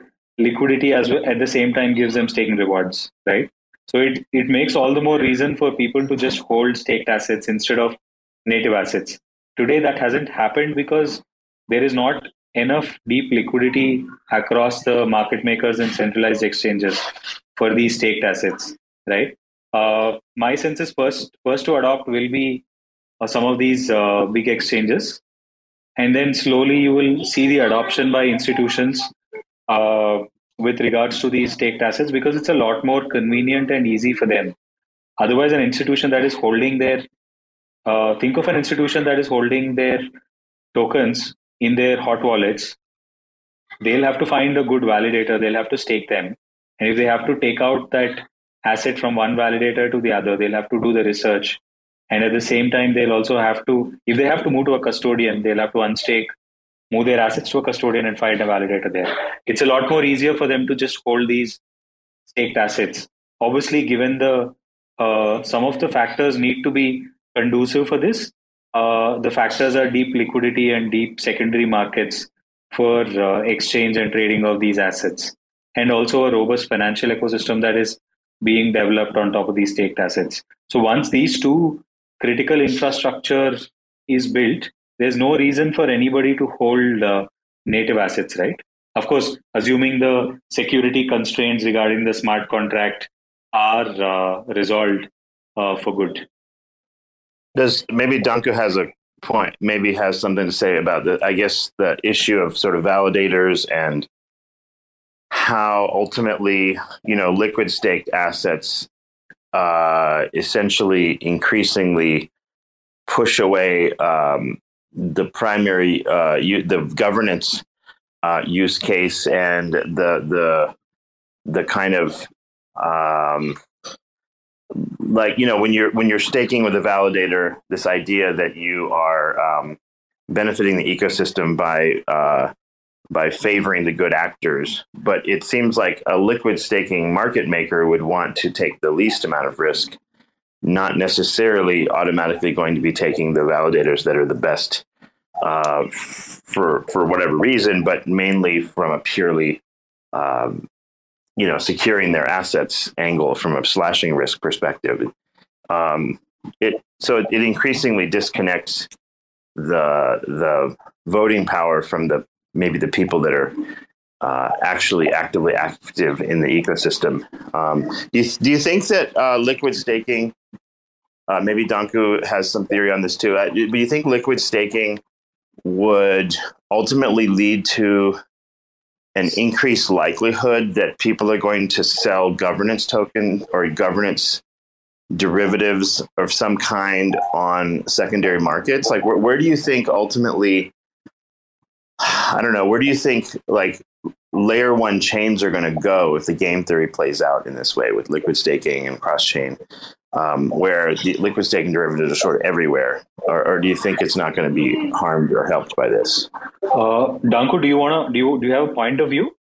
liquidity as well, at the same time gives them staking rewards, right? So it, it makes all the more reason for people to just hold staked assets instead of native assets. Today, that hasn't happened because there is not enough deep liquidity across the market makers and centralized exchanges for these staked assets, right? Uh, my sense is first, first to adopt will be uh, some of these uh, big exchanges. And then slowly you will see the adoption by institutions uh, with regards to these staked assets, because it's a lot more convenient and easy for them. Otherwise, an institution that is holding their, uh, think of an institution that is holding their tokens in their hot wallets. They'll have to find a good validator. They'll have to stake them. And if they have to take out that asset from one validator to the other, they'll have to do the research. And at the same time, they'll also have to, if they have to move to a custodian, they'll have to unstake, move their assets to a custodian and find a validator there. It's a lot more easier for them to just hold these staked assets. Obviously, given the, uh, some of the factors need to be conducive for this. Uh, the factors are deep liquidity and deep secondary markets for uh, exchange and trading of these assets. And also a robust financial ecosystem that is being developed on top of these staked assets. So once these two critical infrastructure is built, there's no reason for anybody to hold uh, native assets, right? Of course, assuming the security constraints regarding the smart contract are uh, resolved uh, for good. Does maybe Danku has a point, maybe has something to say about the, I guess, the issue of sort of validators and how ultimately, you know, liquid staked assets uh, essentially increasingly push away um, the primary uh, u- the governance uh, use case and the the the kind of um, like, you know, when you're when you're staking with a validator, this idea that you are um, benefiting the ecosystem by uh, by favoring the good actors. But it seems like a liquid staking market maker would want to take the least amount of risk, not necessarily automatically going to be taking the validators that are the best uh, for for whatever reason, but mainly from a purely um, you know, securing their assets angle from a slashing risk perspective. Um, it so it, it increasingly disconnects the the voting power from the maybe the people that are uh, actually actively active in the ecosystem. Um, do you, do you think that uh, liquid staking, uh, maybe Danku has some theory on this too, uh, do you think liquid staking would ultimately lead to an increased likelihood that people are going to sell governance token or governance derivatives of some kind on secondary markets? Like, where, where do you think ultimately, I don't know, where do you think like layer one chains are going to go if the game theory plays out in this way with liquid staking and cross chain, um, where the liquid staking derivatives are sort of everywhere? Or, or do you think it's not going to be harmed or helped by this? Uh, Danku, do you want to do you do you have a point of view?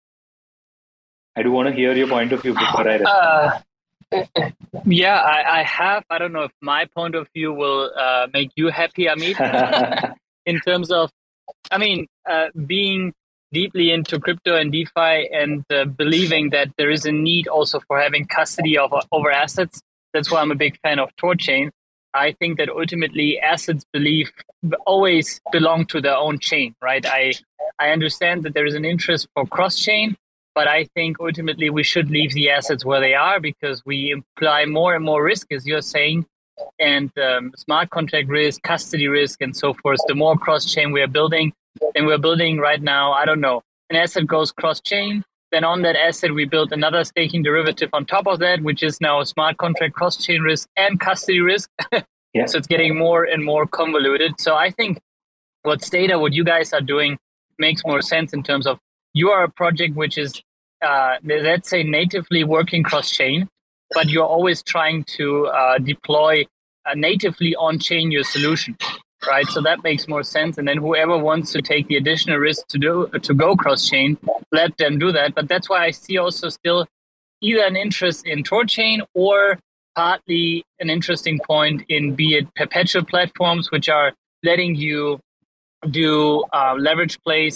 I do want to hear your point of view before I. Uh, yeah, I, I have. I don't know if my point of view will uh, make you happy, Amit. In terms of, I mean, uh, being deeply into crypto and DeFi and uh, believing that there is a need also for having custody of over assets. That's why I'm a big fan of THORChain. I think that ultimately assets believe always belong to their own chain, right? I I understand that there is an interest for cross-chain, but I think ultimately we should leave the assets where they are because we imply more and more risk, as you're saying, and um, smart contract risk, custody risk, and so forth. The more cross-chain we are building, and we're building right now, I don't know, an asset goes cross-chain, then on that asset, we build another staking derivative on top of that, which is now smart contract cross-chain risk and custody risk. Yeah. So it's getting more and more convoluted. So I think what Stata, what you guys are doing makes more sense in terms of you are a project which is, uh, let's say, natively working cross-chain, but you're always trying to uh, deploy uh, natively on-chain your solution, right? So that makes more sense. And then whoever wants to take the additional risk to do to go cross-chain, let them do that. But that's why I see also still either an interest in THORChain or partly an interesting point in be it perpetual platforms, which are letting you do uh, leverage plays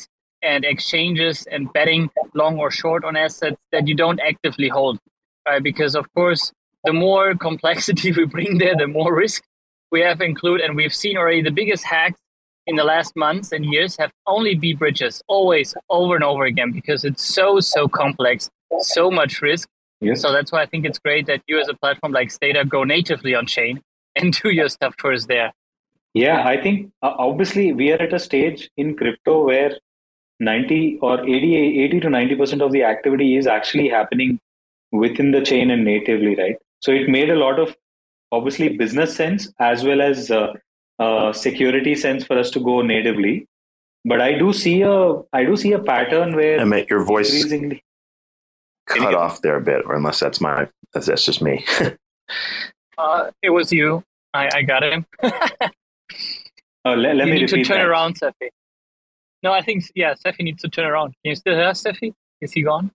and exchanges and betting long or short on assets that you don't actively hold, right? Because of course, the more complexity we bring there, the more risk we have included. And we've seen already the biggest hacks in the last months and years have only been bridges, always over and over again, because it's so, so complex, so much risk. Yes. So that's why I think it's great that you as a platform like Stader go natively on chain and do your stuff first there. Yeah, I think uh, obviously we are at a stage in crypto where ninety or eighty, eighty to ninety percent of the activity is actually happening within the chain and natively, right? So it made a lot of obviously business sense as well as uh, uh, security sense for us to go natively. But I do see a I do see a pattern where Emmett, your voice increasingly cut off there a bit, or unless that's my that's, that's just me. uh, it was you. I, I got him. uh, let, let you me need to turn that. around, Sefi. No, I think yeah, Sefi needs to turn around. Can you still hear Sefi? Is he gone?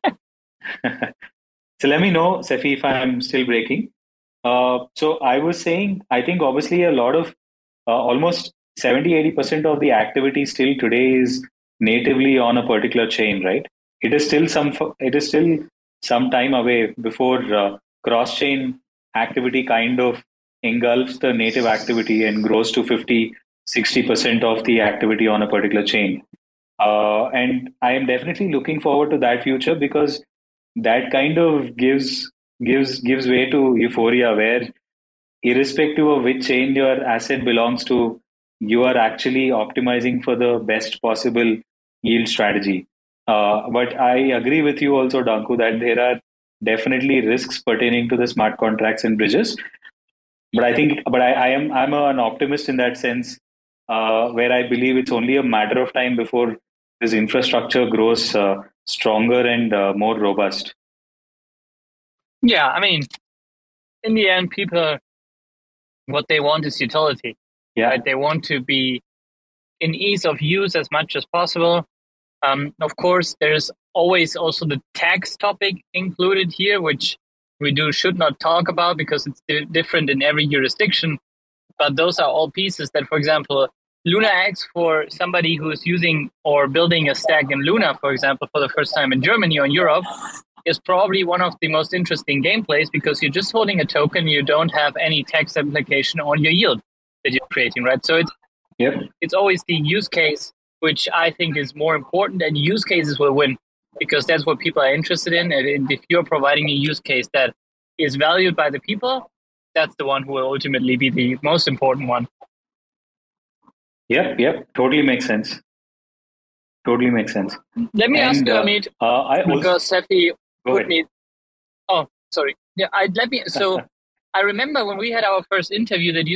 So let me know, Sefi, if I'm still breaking. Uh, so I was saying, I think obviously a lot of uh, almost seventy, eighty percent of the activity still today is natively on a particular chain, right? It is still some it is still some time away before uh, cross-chain activity kind of engulfs the native activity and grows to fifty, sixty percent of the activity on a particular chain. Uh, and I am definitely looking forward to that future, because that kind of gives gives gives way to euphoria, where irrespective of which chain your asset belongs to, you are actually optimizing for the best possible yield strategy. Uh, but I agree with you also, Danku, that there are definitely risks pertaining to the smart contracts and bridges. But I think, but I, I am I'm an optimist in that sense, uh, where I believe it's only a matter of time before this infrastructure grows uh, stronger and uh, more robust. Yeah, I mean, in the end, people, what they want is utility. Yeah, right? They want to be in ease of use as much as possible. Um, of course, there's always also the tax topic included here, which we do should not talk about because it's di- different in every jurisdiction. But those are all pieces that, for example, LunaX, for somebody who's using or building a stack in Luna, for example, for the first time in Germany or in Europe, is probably one of the most interesting gameplays, because you're just holding a token. You don't have any tax application on your yield that you're creating, right? So it's yep. it's always the use case, which I think is more important, and use cases will win, because that's what people are interested in. And if you're providing a use case that is valued by the people, that's the one who will ultimately be the most important one. Yep, yep, totally makes sense. Totally makes sense. Let me and, ask you, uh, Amit, uh, I also, because Sefi Go put ahead. me. Oh, sorry. Yeah, I let me. So I remember when we had our first interview that you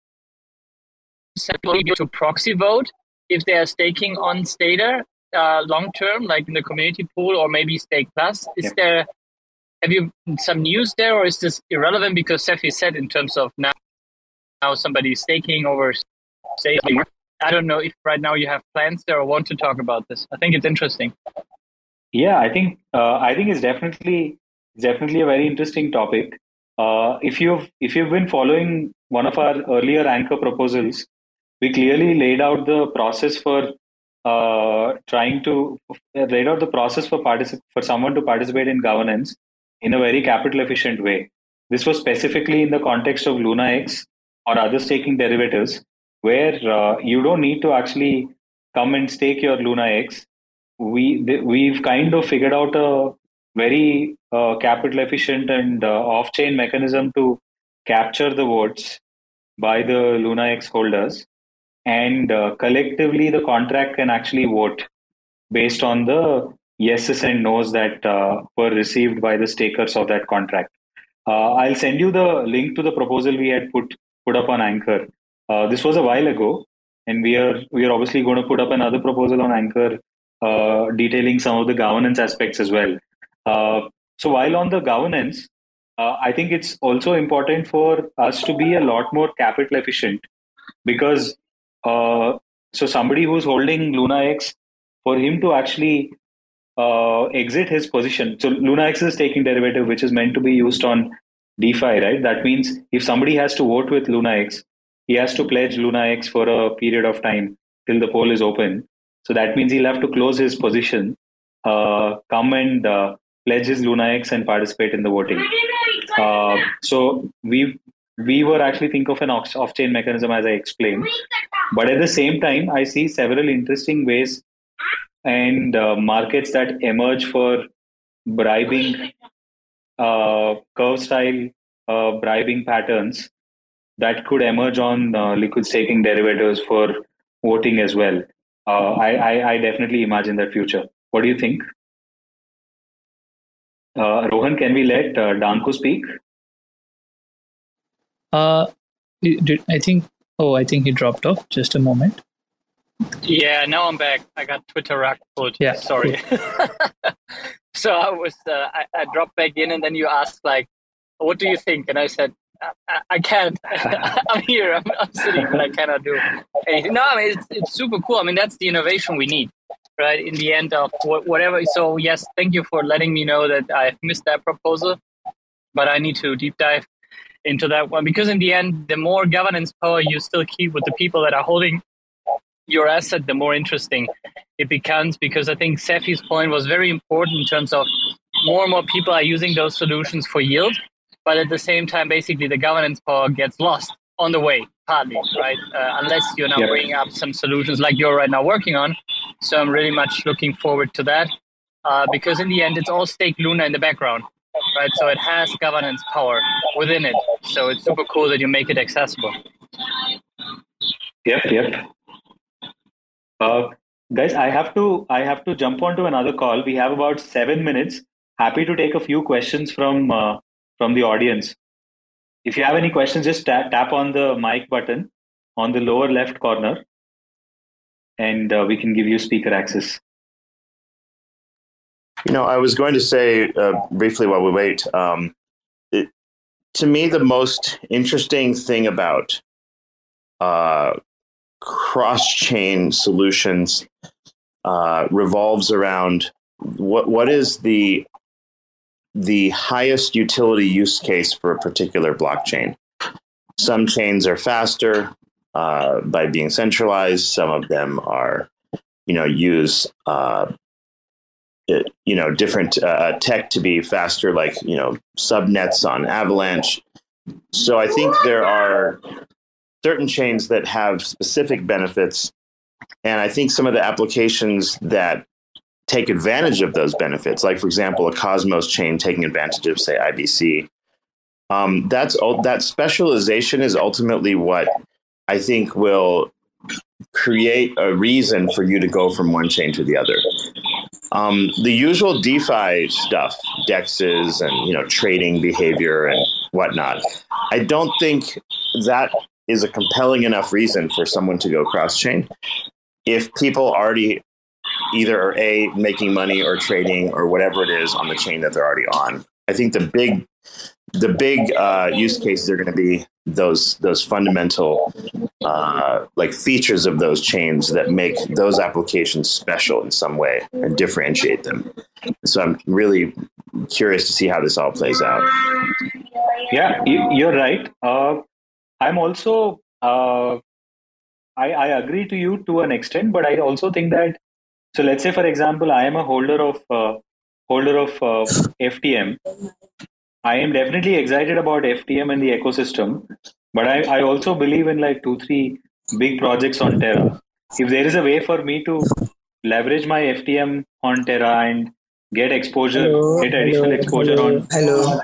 said to proxy vote if they are staking on Stader uh, long term, like in the community pool, or maybe Stake Plus. Is Yep. there? Have you some news there, or is this irrelevant? Because Sefi said in terms of now, now somebody is staking over staking. I don't know if right now you have plans there or want to talk about this. I think it's interesting. Yeah, I think uh, I think it's definitely definitely a very interesting topic. Uh, if you've if you've been following one of our earlier anchor proposals, we clearly laid out the process for uh, trying to uh, laid out the process for particip- for someone to participate in governance in a very capital efficient way. This was specifically in the context of LunaX or other staking derivatives, where uh, you don't need to actually come and stake your LunaX. We th- we've kind of figured out a very uh, capital efficient and uh, off chain mechanism to capture the votes by the LunaX holders, and uh, collectively the contract can actually vote based on the yeses and nos that uh, were received by the stakers of that contract. Uh, I'll send you the link to the proposal we had put put up on Anchor. Uh, this was a while ago, and we are we are obviously going to put up another proposal on Anchor uh, detailing some of the governance aspects as well. Uh, so while on the governance, uh, I think it's also important for us to be a lot more capital efficient, because uh, so somebody who's holding LunaX, for him to actually uh, exit his position. So LunaX is taking derivative, which is meant to be used on DeFi, right? That means if somebody has to vote with LunaX, he has to pledge LunaX for a period of time till the poll is open. So that means he'll have to close his position, uh, come and uh, pledge his LunaX and participate in the voting. Uh, so we we were actually think of an off-chain mechanism, as I explained. But at the same time, I see several interesting ways and uh, markets that emerge for bribing, uh, curve style uh, bribing patterns that could emerge on uh, liquid staking derivatives for voting as well. Uh, I, I, I definitely imagine that future. What do you think? Uh, Rohan, can we let uh, Danko speak? Uh, did, I think, oh, I think he dropped off. Just a moment. Yeah, now I'm back. I got Twitter rack pulled. Yeah, sorry. Cool. So I was, uh, I, I dropped back in, and then you asked, like, what do you think? And I said, I, I can't. I'm here. I'm, I'm sitting, but I cannot do anything. No, I mean, it's, it's super cool. I mean, that's the innovation we need, right? In the end of whatever. So yes, thank you for letting me know that I missed that proposal, but I need to deep dive into that one, because in the end, the more governance power you still keep with the people that are holding your asset, the more interesting it becomes. Because I think Sefi's point was very important in terms of more and more people are using those solutions for yield, but at the same time, basically the governance power gets lost on the way, partly, right? Uh, unless you're now yep. bringing up some solutions like you're right now working on. So I'm really much looking forward to that, uh, because in the end, it's all stake Luna in the background, right? So it has governance power within it. So it's super cool that you make it accessible. Yep, yep. Uh, guys, I have to I have to jump onto another call. We have about seven minutes. Happy to take a few questions from uh, from the audience. If you have any questions, just tap, tap on the mic button on the lower left corner, and uh, we can give you speaker access. You know, I was going to say uh, briefly while we wait, um, it, to me, the most interesting thing about uh, cross-chain solutions uh, revolves around what what is the the highest utility use case for a particular blockchain. Some chains are faster uh, by being centralized. Some of them are, you know, use uh, it, you know different uh, tech to be faster, like you know subnets on Avalanche. So I think there are certain chains that have specific benefits, and I think some of the applications that take advantage of those benefits, like for example, a Cosmos chain taking advantage of, say, I B C. Um, that's that specialization is ultimately what I think will create a reason for you to go from one chain to the other. Um, the usual DeFi stuff, dexes and you know trading behavior and whatnot, I don't think that is a compelling enough reason for someone to go cross-chain. If people already either are A, making money or trading or whatever it is on the chain that they're already on. I think the big the big uh, use cases are going to be those those fundamental uh, like features of those chains that make those applications special in some way and differentiate them. So I'm really curious to see how this all plays out. Yeah, you're right. Uh, I'm also uh, I, I agree to you to an extent, but I also think that, so let's say, for example, I am a holder of uh, holder of uh, F T M. I am definitely excited about F T M and the ecosystem, but I, I also believe in like two, three big projects on Terra. If there is a way for me to leverage my F T M on Terra and get exposure, hello, get additional hello, exposure hello, on. Hello.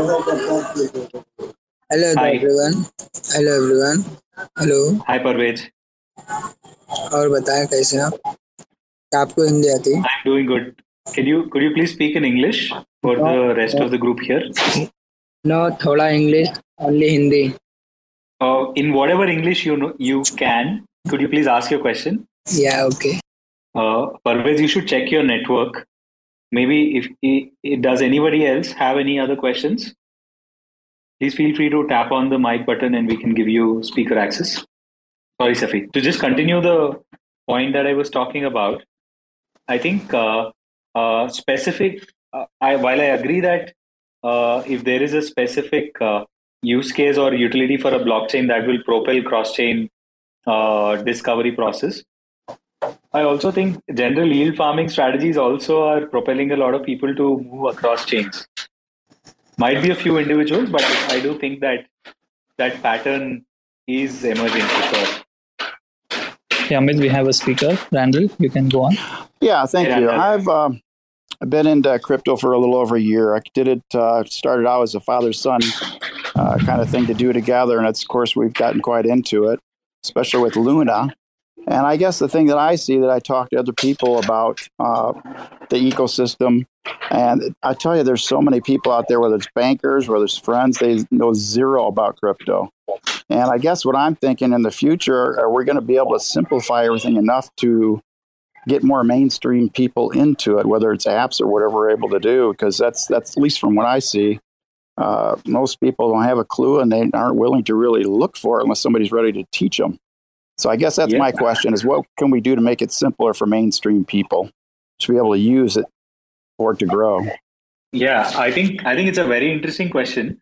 Hello Hi. everyone. Hello everyone. Hello. Hi Parvez. और बताएं कैसे हैं आप? आपको हिंदी आती है? I'm doing good. Can you could you please speak in English for no, the rest no. of the group here? No, thoda English, only Hindi. Uh, in whatever English you know you can, could you please ask your question? Yeah, okay. Uh, Parvez, you should check your network. Maybe if it, does anybody else have any other questions? Please feel free to tap on the mic button and we can give you speaker access. Sorry, Safi. To just continue the point that I was talking about, I think uh, uh, specific, uh, I, while I agree that uh, if there is a specific uh, use case or utility for a blockchain that will propel cross-chain uh, discovery process, I also think general yield farming strategies also are propelling a lot of people to move across chains. Might be a few individuals, but I do think that that pattern is emerging for sure. Yeah, Amit, we have a speaker. Randall, you can go on. Yeah, thank Hey, you. Randall. I've um, been into crypto for a little over a year. I did it, uh, started out as a father-son uh, kind of thing to do together. And it's, of course, we've gotten quite into it, especially with Luna. And I guess the thing that I see that I talk to other people about uh, the ecosystem, and I tell you, there's so many people out there, whether it's bankers, whether it's friends, they know zero about crypto. And I guess what I'm thinking in the future, are we going to be able to simplify everything enough to get more mainstream people into it, whether it's apps or whatever we're able to do? Because that's, that's at least from what I see, uh, most people don't have a clue and they aren't willing to really look for it unless somebody's ready to teach them. So I guess that's Yeah. my question is, what can we do to make it simpler for mainstream people to be able to use it for it to grow? Yeah, I think I think it's a very interesting question.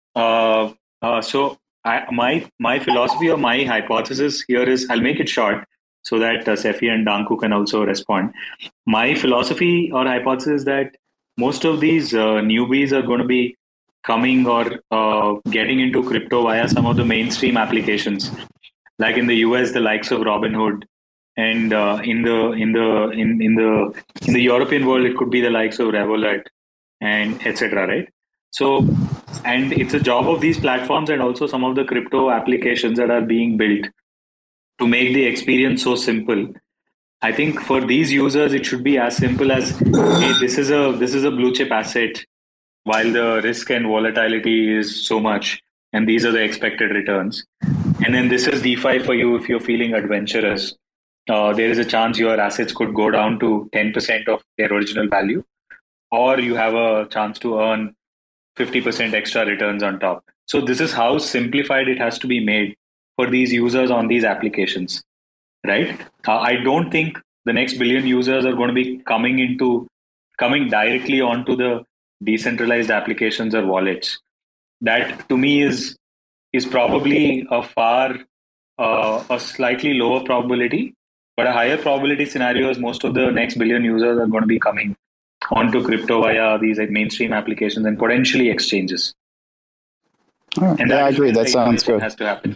Uh, uh, so I, my my philosophy or my hypothesis here is, I'll make it short so that uh, Sefi and Danku can also respond. My philosophy or hypothesis is that most of these uh, newbies are going to be coming or uh, getting into crypto via some of the mainstream applications. Like in the U S, the likes of Robinhood, and uh, in the in the in, in the in the European world, it could be the likes of Revolut and et cetera. Right? So, and it's a job of these platforms and also some of the crypto applications that are being built to make the experience so simple. I think for these users, it should be as simple as, hey, this is a this is a blue chip asset, while the risk and volatility is so much, and these are the expected returns. And then this is DeFi for you if you're feeling adventurous. Uh, there is a chance your assets could go down to ten percent of their original value, or you have a chance to earn fifty percent extra returns on top. So this is how simplified it has to be made for these users on these applications, right? Uh, I don't think the next billion users are going to be coming into coming directly onto the decentralized applications or wallets. That to me is is probably a far uh, a slightly lower probability, but a higher probability scenario is most of the next billion users are going to be coming onto crypto via these like mainstream applications and potentially exchanges. All right. And Yeah, that I is agree. where That the sounds innovation good. has to happen.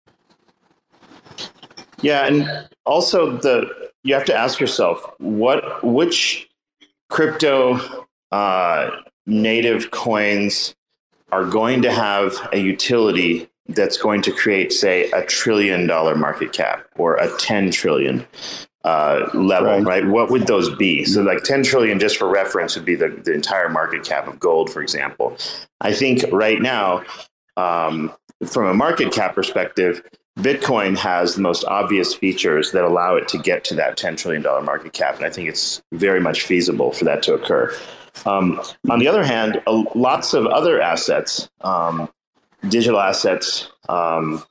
Yeah, and also the you have to ask yourself what which crypto uh, native coins are going to have a utility that's going to create, say, a trillion dollar market cap or a ten trillion uh, level, Right. right. What would those be? So like ten trillion, just for reference, would be the, the entire market cap of gold, for example. I think right now, um, from a market cap perspective, Bitcoin has the most obvious features that allow it to get to that ten trillion dollar market cap. And I think it's very much feasible for that to occur. Um, on the other hand, uh, lots of other assets, um, digital assets, um,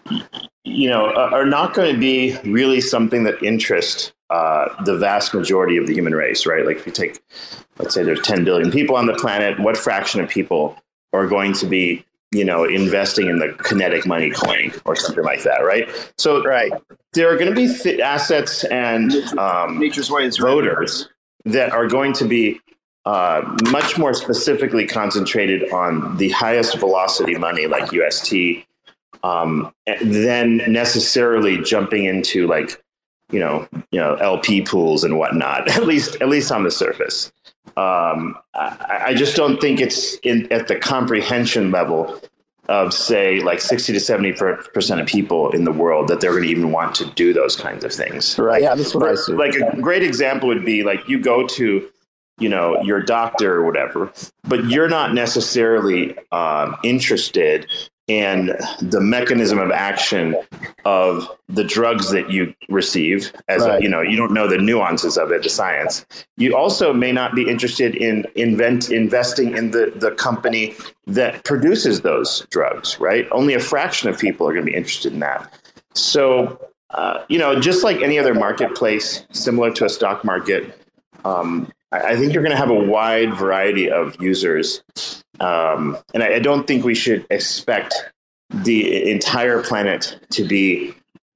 you know, are not going to be really something that interest uh, the vast majority of the human race, right? Like if you take, let's say there's ten billion people on the planet, what fraction of people are going to be, you know, investing in the kinetic money coin or something like that, right? So Right. there are going to be th- assets and um, Nature's way is voters that are going to be uh, much more specifically concentrated on the highest velocity money like U S T, um, than necessarily jumping into like, you know, you know, L P pools and whatnot, at least, at least on the surface. Um, I, I just don't think it's in, at the comprehension level of, say, like sixty to seventy percent of people in the world that they're going to even want to do those kinds of things. Right. Yeah, that's what I see. Like a great example would be like you go to, you know, your doctor or whatever, but you're not necessarily um, interested in the mechanism of action of the drugs that you receive. As Right. a, you know, you don't know the nuances of it, the science. You also may not be interested in invent investing in the the company that produces those drugs. Right? Only a fraction of people are going to be interested in that. So, uh, you know, just like any other marketplace, similar to a stock market, um, I, I think you're going to have a wide variety of users. Um, and I, I don't think we should expect the entire planet to be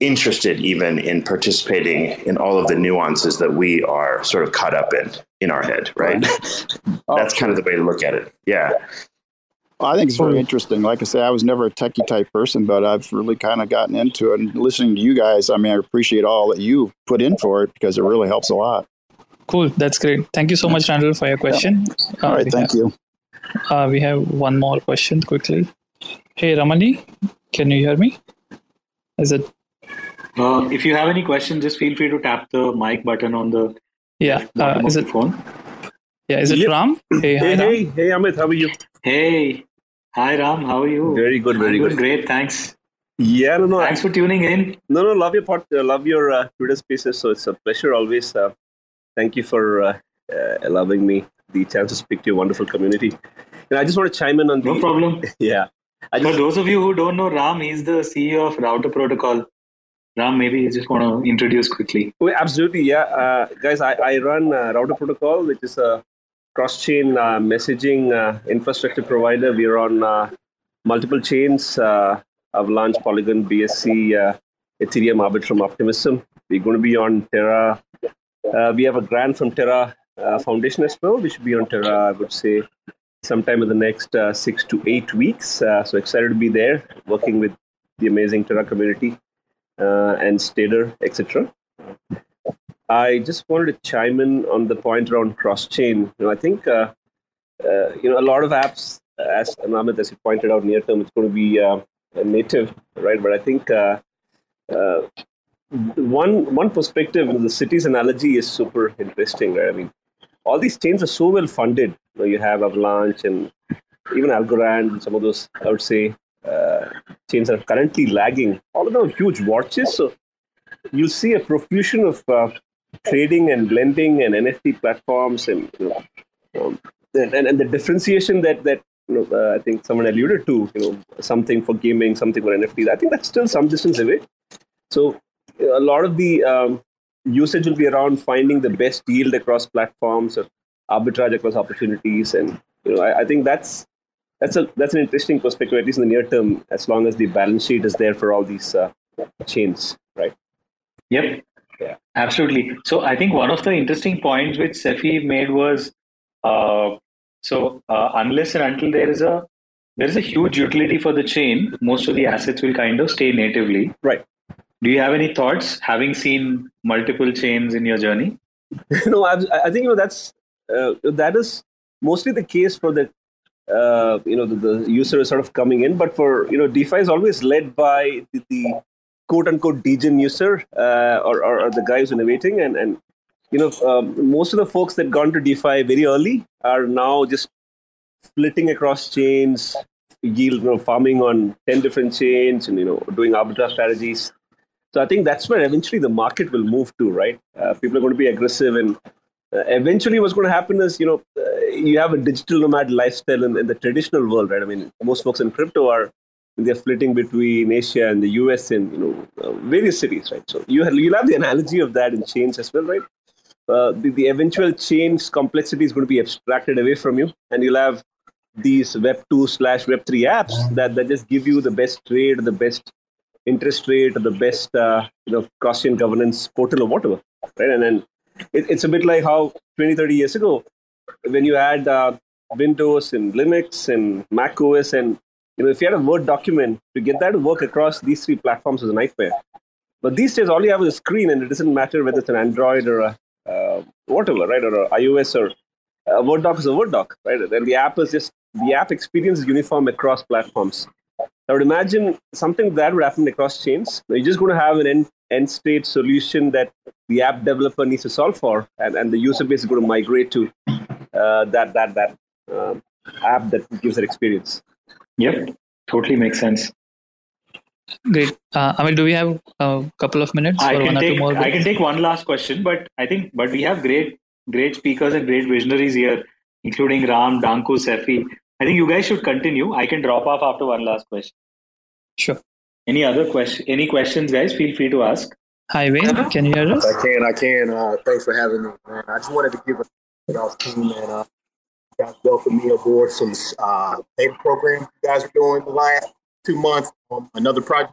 interested even in participating in all of the nuances that we are sort of caught up in in our head, right? Oh, That's kind of the way to look at it. Yeah. Well, I think it's very interesting. Like I say, I was never a techie type person, but I've really kind of gotten into it. And listening to you guys, I mean, I appreciate all that you put in for it because it really helps a lot. Cool. That's great. Thank you so much, Randall, for your question. Yeah. All uh, right. Thank have, you. Uh, we have one more question quickly. Hey, Ramani, can you hear me? Is it? Uh, if you have any questions, just feel free to tap the mic button on the yeah. Uh, is it phone? Yeah. Is it yep. Ram? Hey, hi, hey, Ram. hey, hey, Amit. How are you? Hey, hi, Ram. How are you? Very good. Very I'm good. Doing great. Thanks. Yeah. No. No. Thanks for tuning in. No. No. Love your pod, uh, love your uh, Twitter Spaces. So it's a pleasure always. Uh, thank you for uh, uh, allowing me the chance to speak to your wonderful community. And I just want to chime in on the. No problem. Yeah. I just, for those of you who don't know Ram, he's the C E O of Router Protocol. Ram, maybe you just want to introduce quickly. Oh, absolutely, yeah. Uh, guys, I, I run uh, Router Protocol, which is a cross-chain uh, messaging uh, infrastructure provider. We're on uh, multiple chains, uh, Avalanche, Polygon, B S C, uh, Ethereum, Arbitrum, Optimism. We're going to be on Terra. Uh, we have a grant from Terra uh, Foundation as well. We should be on Terra, I would say, sometime in the next uh, six to eight weeks. Uh, so excited to be there, working with the amazing Terra community. Uh, and Stader, et cetera. I just wanted to chime in on the point around cross-chain. You know, I think uh, uh, you know a lot of apps, as Amit, as you pointed out, near term, it's going to be uh, native, right? But I think uh, uh, one one perspective, you know, the cities analogy is super interesting, right? I mean, all these chains are so well funded. You know, you have Avalanche and even Algorand, and some of those, I would say. Uh, chains are currently lagging. All of them are huge watches, so you see a profusion of uh, trading and lending and N F T platforms, and you know, um, and, and the differentiation that that you know, uh, I think someone alluded to. You know, something for gaming, something for N F Ts. I think that's still some distance away. So a lot of the um, usage will be around finding the best yield across platforms or arbitrage across opportunities, and you know, I, I think that's. That's a that's an interesting perspective, at least in the near term, as long as the balance sheet is there for all these uh, chains, right? Yep. Yeah. Absolutely. So I think one of the interesting points which Cephii made was, uh, so uh, unless and until there is a there is a huge utility for the chain, most of the assets will kind of stay natively. Right. Do you have any thoughts, having seen multiple chains in your journey? No, I, I think you know that's uh, that is mostly the case for the. Uh, you know, the, the user is sort of coming in, but for, you know, DeFi is always led by the, the quote unquote degen user uh, or, or, or the guy who's innovating. And, and you know, um, most of the folks that got into DeFi very early are now just splitting across chains, yield, you know, farming on ten different chains and, you know, doing arbitrage strategies. So I think that's where eventually the market will move to, right? Uh, people are going to be aggressive, and uh, eventually what's going to happen is, you know, uh, you have a digital nomad lifestyle in, in the traditional world, right? I mean, most folks in crypto are, they're flitting between Asia and the U S and, you know, uh, various cities, right? So you have, you'll have the analogy of that in chains as well, right? Uh, the, the eventual chain's complexity is going to be abstracted away from you, and you'll have these Web two slash Web three apps that, that just give you the best trade, the best interest rate, or the best, uh, you know, cross-chain governance portal or whatever, right? And then it, it's a bit like how twenty, thirty years ago, when you had uh, Windows and Linux and Mac O S, and you know, if you had a Word document, to get that to work across these three platforms is a nightmare. But these days, all you have is a screen, and it doesn't matter whether it's an Android or a uh, whatever, right, or a iOS, or a Word doc is a Word doc, right? And the app is just the app experience is uniform across platforms. I would imagine something that would happen across chains. You're just going to have an end, end state solution that the app developer needs to solve for, and, and the user base is going to migrate to uh, that that that uh, app that gives that experience. Yep, totally makes sense. Great. Uh, I mean, do we have a couple of minutes I for can one take, or two more? I can take one last question, but I think, but we have great, great speakers and great visionaries here, including Ram, Danku, Cephii. I think you guys should continue. I can drop off after one last question. Sure. Any other question? Any questions, guys? Feel free to ask. Hi, Wayne. Can you hear us? I can. I can. Uh, thanks for having me, man. I just wanted to give a y'all's team and uh, you guys welcome me aboard some uh, data program you guys are doing the last two months on another project.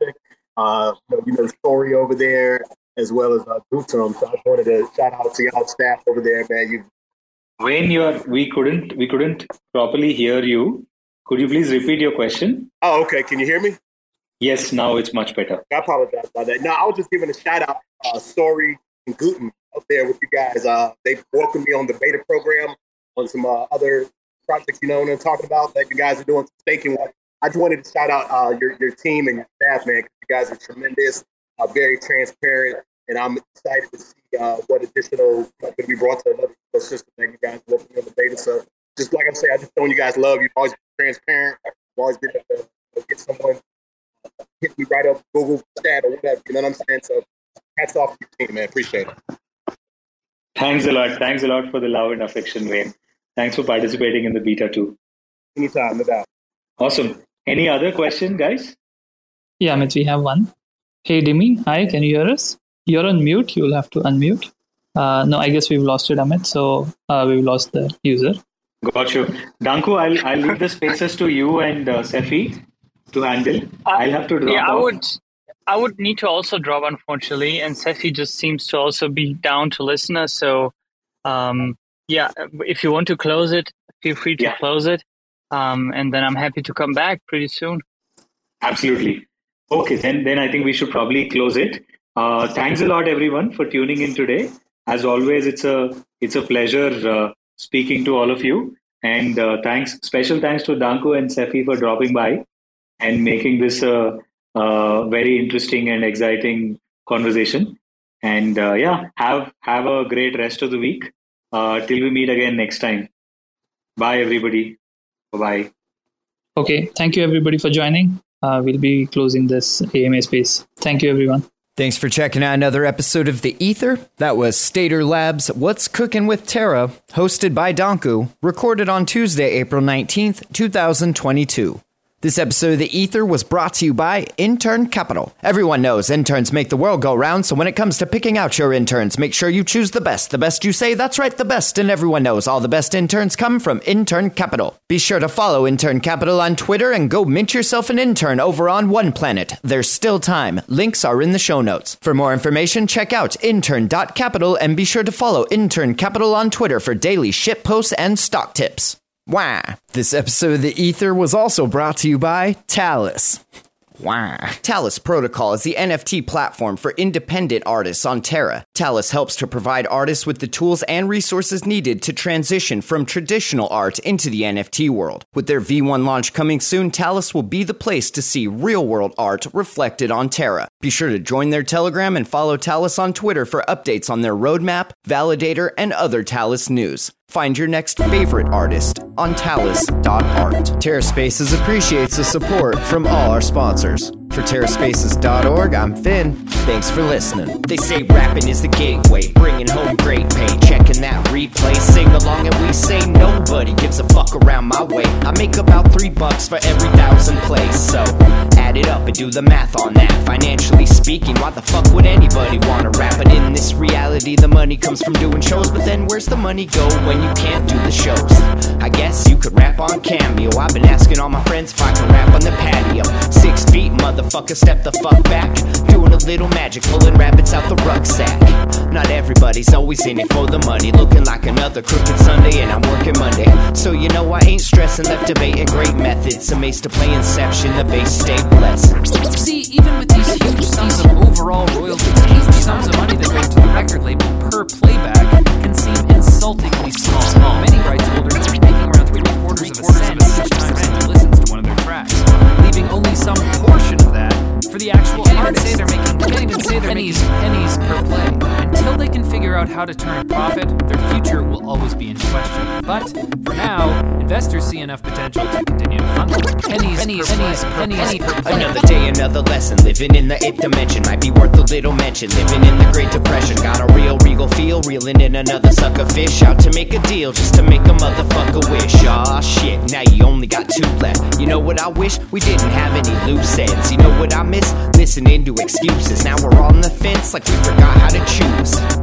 uh, you know, you know the story over there, as well as uh, Gutam. So I just wanted to shout out to y'all staff over there, man. You, Wayne, you're we couldn't we couldn't properly hear you. Could you please repeat your question? Oh, okay. Can you hear me? Yes, now it's much better. I apologize about that. No, I was just giving a shout out, uh, Story and Gutam up there with you guys. Uh, they welcomed me on the beta program on some uh, other projects, you know, what I'm talking about that you guys are doing some staking with. I just wanted to shout out uh, your your team and your staff, man. Because you guys are tremendous, uh, very transparent, and I'm excited to see uh, what additional stuff can be brought to another ecosystem that you guys are working on the beta. So, just like I'm saying, I just showing you guys love. You've always been transparent. I've always been able to get someone uh, hit me right up Google stat or whatever. You know what I'm saying? So, hats off to your team, man. Appreciate it. Thanks a lot. Thanks a lot for the love and affection, Wayne. Thanks for participating in the beta too. Anytime, no doubt. Awesome. Any other question, guys? Yeah, Amit, we have one. Hey, Dimi. Hi, can you hear us? You're on mute. You'll have to unmute. Uh, no, I guess we've lost it, Amit. So uh, we've lost the user. Got you. Danko, I'll, I'll leave the spaces to you and uh, Sefi to handle. Uh, I'll have to drop yeah, off. I would, I would need to also drop, unfortunately. And Sefi just seems to also be down to listener. So, um, yeah, if you want to close it, feel free to Yeah. close it. Um, and then I'm happy to come back pretty soon. Absolutely. Okay, then then I think we should probably close it. Uh, thanks a lot, everyone, for tuning in today. As always, it's a it's a pleasure uh, speaking to all of you. And uh, thanks, special thanks to Danko and Sefi for dropping by and making this a, a very interesting and exciting conversation. And uh, yeah, have have a great rest of the week. Uh, till we meet again next time. Bye, everybody. Bye-bye. Okay. Thank you, everybody, for joining. Uh, we'll be closing this A M A space. Thank you, everyone. Thanks for checking out another episode of The Ether. That was Stater Labs' What's Cooking with Terra, hosted by Danku, recorded on Tuesday, April nineteenth, twenty twenty-two. This episode of The Ether was brought to you by Intern Capital. Everyone knows interns make the world go round, so when it comes to picking out your interns, make sure you choose the best. The best you say, that's right, the best. And everyone knows all the best interns come from Intern Capital. Be sure to follow Intern Capital on Twitter and go mint yourself an intern over on One Planet. There's still time. Links are in the show notes. For more information, check out intern dot capital and be sure to follow Intern Capital on Twitter for daily shit posts and stock tips. Wow. This episode of The Ether was also brought to you by Talus. Wow. Talus Protocol is the N F T platform for independent artists on Terra. Talus helps to provide artists with the tools and resources needed to transition from traditional art into the N F T world. With their V one launch coming soon, Talus will be the place to see real-world art reflected on Terra. Be sure to join their Telegram and follow Talus on Twitter for updates on their roadmap, validator, and other Talus news. Find your next favorite artist on talus dot art. Terra Spaces appreciates the support from all our sponsors. For terra spaces dot org, I'm Finn. Thanks for listening. They say rapping is the gateway, bringing home great pay. Checking that replay, sing along and we say nobody gives a fuck around my way. I make about three bucks for every thousand plays, so add it up and do the math on that. Financially speaking, why the fuck would anybody wanna rap? But in this reality, the money comes from doing shows. But then where's the money go when you can't do the shows? I guess you could rap on Cameo. I've been asking all my friends if I can rap on the patio. Six feet, motherfucker, step the fuck back. Doing a little magic, pulling rabbits out the rucksack. Not everybody's always in it for the money. Looking like another crooked Sunday and I'm working Monday. So you know I ain't stressing, left debating great methods. Amazed to play Inception, the base stay blessed. See, even with these huge sums of overall royalties, huge sums of money that go to the record label per playback can seem insultingly small. Many rights holders are making around three quarters of a cent each time someone listens to one of their tracks, leaving only some portion of that for the actual artists. Say they're making, can't even say they're pennies, pennies per play. Until they can figure out how to turn a profit, their future will always be in question. But for now, investors see enough potential to continue to fund them. Pennies, pennies, pennies, pennies, pennies per play. Another day, another lesson. Living in the eighth dimension might be worth a little mention. Living in the Great Depression, got a real regal feel. Reeling in another sucker fish out to make a deal, just to make a motherfucker wish. Aw shit, now you only got two left. You know what I wish? We didn't have any loose ends. You know what I miss? Listening to excuses. Now we're on the fence like we forgot how to choose. That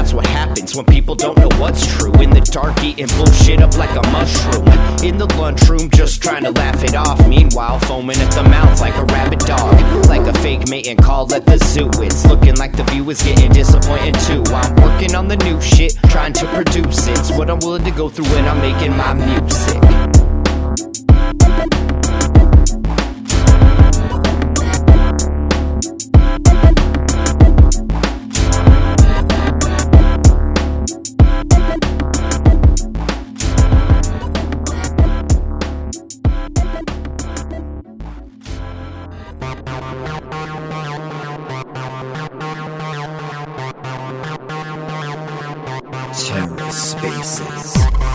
that's what happens when people don't know what's true. In the dark, eating bullshit up like a mushroom. In the lunchroom, just trying to laugh it off. Meanwhile, foaming at the mouth like a rabid dog. Like a fake mating call at the zoo. It's looking like the view is getting disappointed too. I'm working on the new shit, trying to produce it. It's what I'm willing to go through when I'm making my music. TerraSpaces.